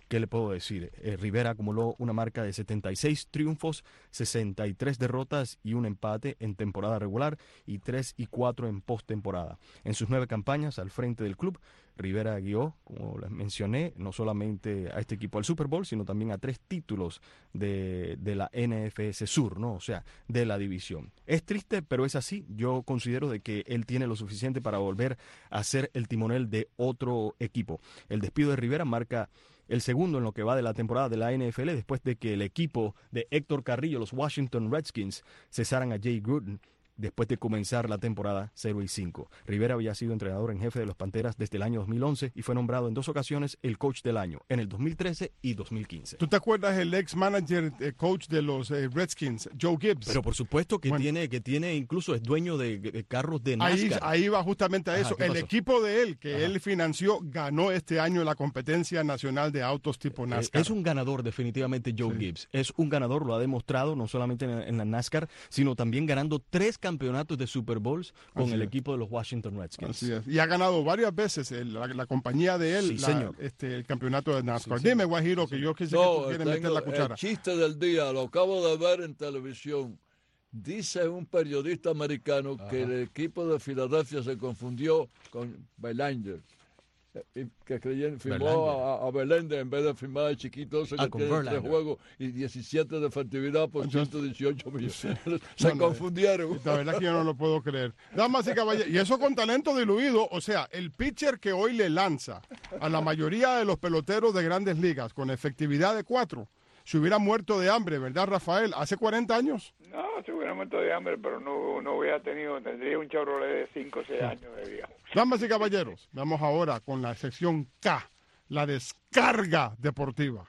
¿Qué le puedo decir? Eh, Rivera acumuló una marca de setenta y seis triunfos, sesenta y tres derrotas y un empate en temporada regular y tres y cuatro en postemporada. En sus nueve campañas al frente del club, Rivera guió, como les mencioné, no solamente a este equipo al Super Bowl, sino también a tres títulos de, de la N F S Sur, ¿no? O sea, de la división. Es triste, pero es así. Yo considero de que él tiene lo suficiente para volver a ser el timonel de otro equipo. El despido de Rivera marca el segundo en lo que va de la temporada de la N F L después de que el equipo de Héctor Carrillo, los Washington Redskins, cesaran a Jay Gruden después de comenzar la temporada cero y cinco. Rivera había sido entrenador en jefe de los Panteras desde el año dos mil once y fue nombrado en dos ocasiones el coach del año, en el dos mil trece y dos mil quince. ¿Tú te acuerdas el ex manager, eh, coach de los eh, Redskins, Joe Gibbs? Pero por supuesto que, bueno, tiene, que tiene, incluso es dueño de, de carros de NASCAR. Ahí, ahí va justamente a eso. Ajá, el equipo de él, que Ajá. él financió, ganó este año la competencia nacional de autos tipo NASCAR. Es un ganador definitivamente Joe sí. Gibbs. Es un ganador, lo ha demostrado no solamente en, en la NASCAR, sino también ganando tres campeonatos de Super Bowls con Así el es. equipo de los Washington Redskins. Así es. Y ha ganado varias veces el, la, la compañía de él, sí, la, señor. Este, el campeonato de NASCAR. Sí, Dime, Guajiro, que yo que sé no, que tú quieres meter la cuchara. El chiste del día, lo acabo de ver en televisión. Dice un periodista americano Ajá. que el equipo de Filadelfia se confundió con Verlander. Que creían, firmó a, a Verlander en vez de firmar al chiquito ese ah, que tiene tres juegos y diecisiete de efectividad por ciento dieciocho millones. Se no, confundieron. No, la verdad que yo no lo puedo creer. Damas y caballeros, y eso con talento diluido, o sea, el pitcher que hoy le lanza a la mayoría de los peloteros de grandes ligas con efectividad de cuatro, se hubiera muerto de hambre, ¿verdad, Rafael? ¿Hace cuarenta años? No, se hubiera muerto de hambre, pero no, no hubiera tenido, tendría un Chevrolet de cinco o seis años de vida. Damas y caballeros, vamos ahora con la sección K, la descarga deportiva.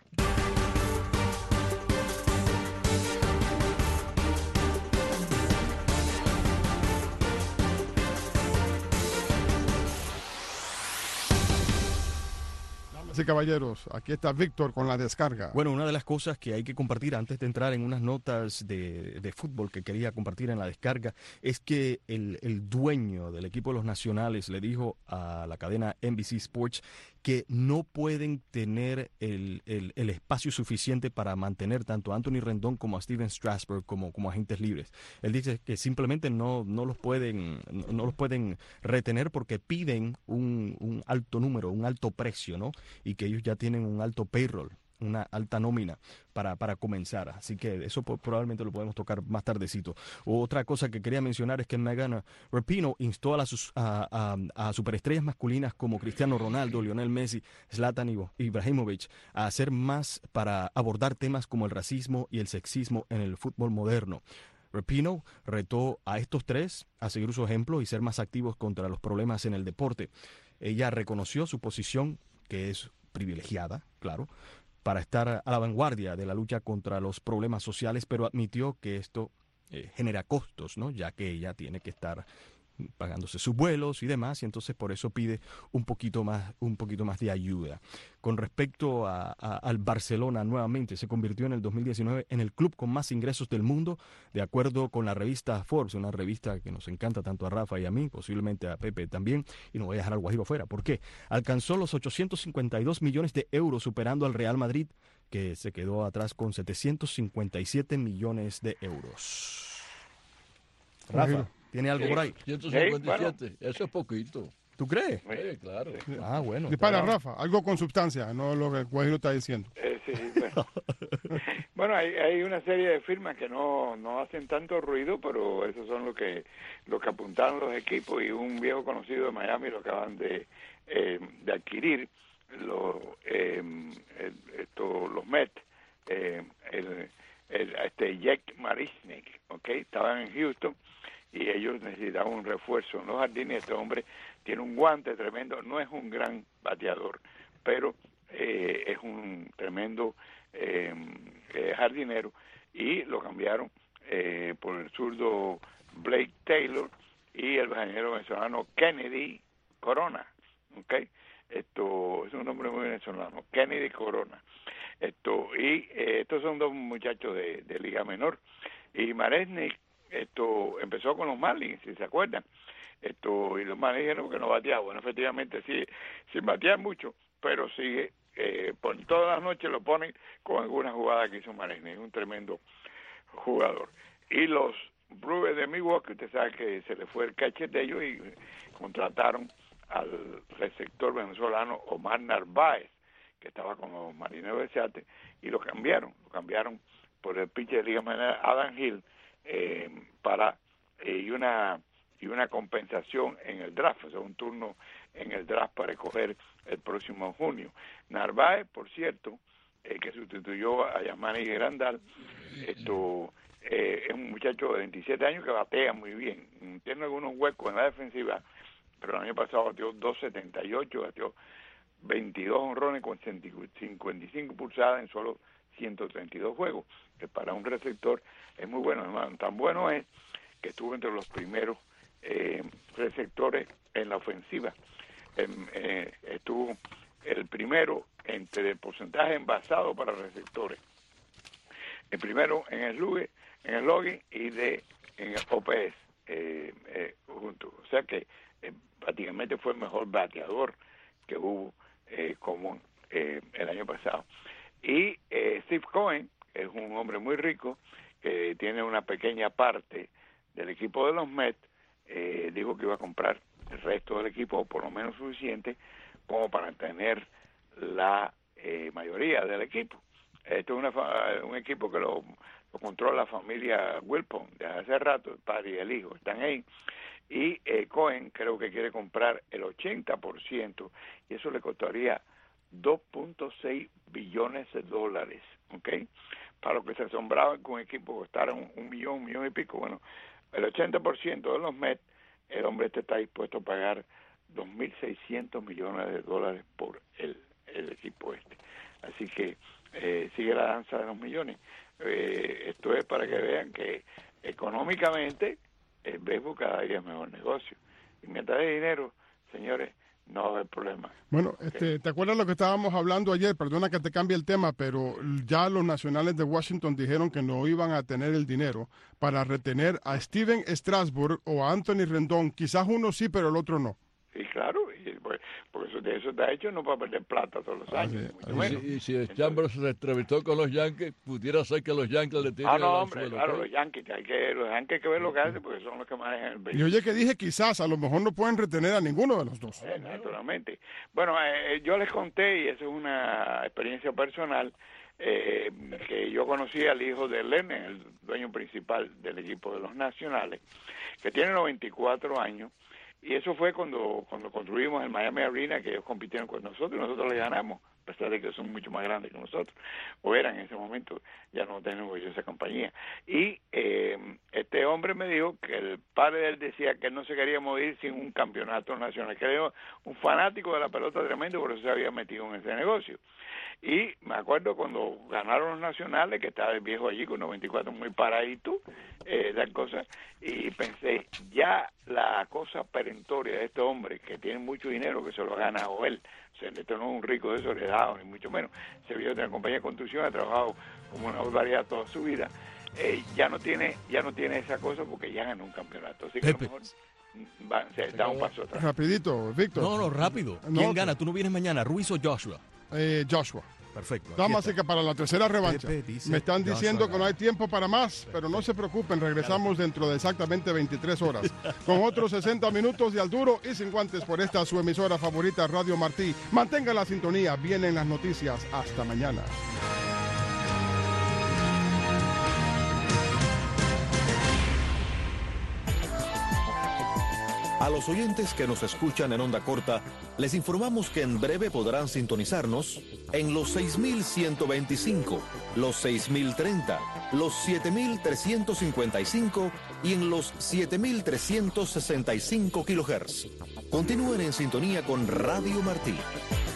Sí, caballeros, aquí está Víctor con la descarga. Bueno, una de las cosas que hay que compartir antes de entrar en unas notas de, de fútbol que quería compartir en la descarga es que el, el dueño del equipo de los Nacionales le dijo a la cadena N B C Sports que no pueden tener el, el, el espacio suficiente para mantener tanto a Anthony Rendón como a Steven Strasburg como, como agentes libres. Él dice que simplemente no, no, los pueden, no, no los pueden retener porque piden un, un alto número, un alto precio, ¿no? Y que ellos ya tienen un alto payroll, una alta nómina para, para comenzar. Así que eso probablemente lo podemos tocar más tardecito. Otra cosa que quería mencionar es que Megan Rapinoe instó a las a, a, a superestrellas masculinas como Cristiano Ronaldo, Lionel Messi, Zlatan Ibrahimovic a hacer más para abordar temas como el racismo y el sexismo en el fútbol moderno. Rapinoe retó a estos tres a seguir su ejemplo y ser más activos contra los problemas en el deporte. Ella reconoció su posición, que es privilegiada, claro, para estar a la vanguardia de la lucha contra los problemas sociales, pero admitió que esto eh, genera costos, ¿no? Ya que ella tiene que estar pagándose sus vuelos y demás, y entonces por eso pide un poquito más, un poquito más de ayuda. Con respecto a, a, al Barcelona, nuevamente se convirtió en el dos mil diecinueve en el club con más ingresos del mundo, de acuerdo con la revista Forbes, una revista que nos encanta tanto a Rafa y a mí, posiblemente a Pepe también, y no voy a dejar al Guajiro fuera. ¿Por qué? Alcanzó los ochocientos cincuenta y dos millones de euros, superando al Real Madrid, que se quedó atrás con setecientos cincuenta y siete millones de euros. Rafa, ¿tiene algo sí, por ahí? ciento cincuenta y siete, sí, bueno. Eso es poquito. ¿Tú crees? Sí, claro. Ah, bueno. Dispara, Rafa, algo con sustancia, no lo que el Guajiro está diciendo. Eh, sí, bueno, bueno hay, hay una serie de firmas que no, no hacen tanto ruido, pero esos son lo que, lo que apuntaron los equipos, y un viejo conocido de Miami lo acaban de, eh, de adquirir, los, eh, el, esto, los Mets, eh, el, el, este Jack Marisnick, ¿okay? Estaban en Houston y ellos necesitaban un refuerzo en los jardines. Este hombre tiene un guante tremendo, no es un gran bateador, pero eh, es un tremendo eh, eh, jardinero, y lo cambiaron eh, por el zurdo Blake Taylor y el jardinero venezolano Kennedy Corona, ¿okay? Esto es un nombre muy venezolano, Kennedy Corona. Esto y eh, estos son dos muchachos de, de liga menor, y Maresnik esto empezó con los Marlins, si se acuerdan. Esto y los Marlins dijeron que no bateaba. Bueno, efectivamente sí, sí batea mucho, pero sigue eh, por todas las noches lo ponen con alguna jugada que hizo Marisnick. Es un tremendo jugador. Y los Brewers de Milwaukee, usted sabe que se le fue el catcher de ellos y contrataron al receptor venezolano Omar Narváez, que estaba con los Marineros de Seattle, y lo cambiaron, lo cambiaron por el pitcher de Liga Menor Adam Hill eh, para eh, y una y una compensación en el draft, o sea, un turno en el draft para escoger el próximo junio. Narváez, por cierto, eh, que sustituyó a Yasmani Grandal, esto eh, es un muchacho de veintisiete años que batea muy bien, tiene algunos huecos en la defensiva, pero el año pasado batió dos setenta y ocho, batió veintidós honrones con cincuenta y cinco pulsadas en solo ciento treinta y dos juegos, que para un receptor es muy bueno. Hermano, tan bueno es que estuvo entre los primeros eh, receptores en la ofensiva. Eh, eh, estuvo el primero entre el porcentaje envasado para receptores. El primero en el login, en el login y de en el O P S eh, eh, juntos. O sea que eh, prácticamente fue el mejor bateador que hubo eh, como eh, el año pasado. Y eh, Steve Cohen es un hombre muy rico que tiene una pequeña parte del equipo de los Mets. Eh, dijo que iba a comprar el resto del equipo, o por lo menos suficiente como para tener la eh, mayoría del equipo. Esto es una, un equipo que lo, lo controla la familia Wilpon desde hace rato, el padre y el hijo están ahí. Y eh, Cohen creo que quiere comprar el ochenta por ciento y eso le costaría dos punto seis billones de dólares, ¿ok? Para lo que se asombraban que un equipo costara un, un millón, un millón y pico. Bueno, el ochenta por ciento de los Mets, el hombre este está dispuesto a pagar dos mil seiscientos millones de dólares por el, el equipo este. Así que eh, sigue la danza de los millones. Eh, esto es para que vean que económicamente el béisbol cada día es mejor negocio. Y mientras hay dinero, señores, no va a haber problema. Bueno, este, ¿te acuerdas lo que estábamos hablando ayer? Perdona que te cambie el tema, pero ya los nacionales de Washington dijeron que no iban a tener el dinero para retener a Steven Strasburg o a Anthony Rendón. Quizás uno sí, pero el otro no. Sí, claro, y, pues, porque eso, de eso está hecho no para perder plata todos los años. Ah, sí, bueno. Y, y si Chambers se entrevistó con los Yankees, pudiera ser que los Yankees le tienen Ah, no, al hombre, suelo, claro, ¿ok? los Yankees, hay que, los Yankees hay que ver lo que hacen porque son los que manejan el Y béisbol. oye que dije quizás, a lo mejor no pueden retener a ninguno de los dos. Eh, naturalmente. Bueno, eh, yo les conté, y eso es una experiencia personal, eh, que yo conocí al hijo de Lennon, el dueño principal del equipo de los Nacionales, que tiene noventa y cuatro años, y eso fue cuando cuando construimos el Miami Arena, que ellos compitieron con nosotros, y nosotros les ganamos, a pesar de que son mucho más grandes que nosotros, o eran en ese momento, ya no tenemos yo esa compañía. Y eh, este hombre me dijo que el padre de él decía que él no se quería morir sin un campeonato nacional, que era un fanático de la pelota tremendo, por eso se había metido en ese negocio. Y me acuerdo cuando ganaron los nacionales, que estaba el viejo allí con noventa y cuatro muy paradito, eh, la cosa, y pensé, ya la cosa perentoria de este hombre, que tiene mucho dinero, que se lo ha ganado él, o sea, esto no es un rico de heredado, ni mucho menos, se vio de la compañía de construcción, ha trabajado como una barbaridad toda su vida, eh, ya no tiene ya no tiene esa cosa porque ya ganó un campeonato, así que Pepe. a lo mejor va, se da un paso atrás. Rapidito, Víctor. No, no, rápido. No, ¿Quién que- gana? ¿Tú no vienes mañana? ¿Ruiz o Joshua? Eh, Joshua. Perfecto. aquí Damas está. y que para la tercera revancha. Pepe dice Me están Joshua diciendo que no gana. hay tiempo para más, pero no se preocupen, regresamos dentro de exactamente veintitrés horas con otros sesenta minutos de al duro y sin guantes por esta su emisora favorita, Radio Martí. Mantenga la sintonía, vienen las noticias. Hasta mañana. A los oyentes que nos escuchan en onda corta, les informamos que en breve podrán sintonizarnos en los seis mil ciento veinticinco, los seis mil treinta, los siete mil trescientos cincuenta y cinco y en los siete mil trescientos sesenta y cinco kilohertz. Continúen en sintonía con Radio Martí.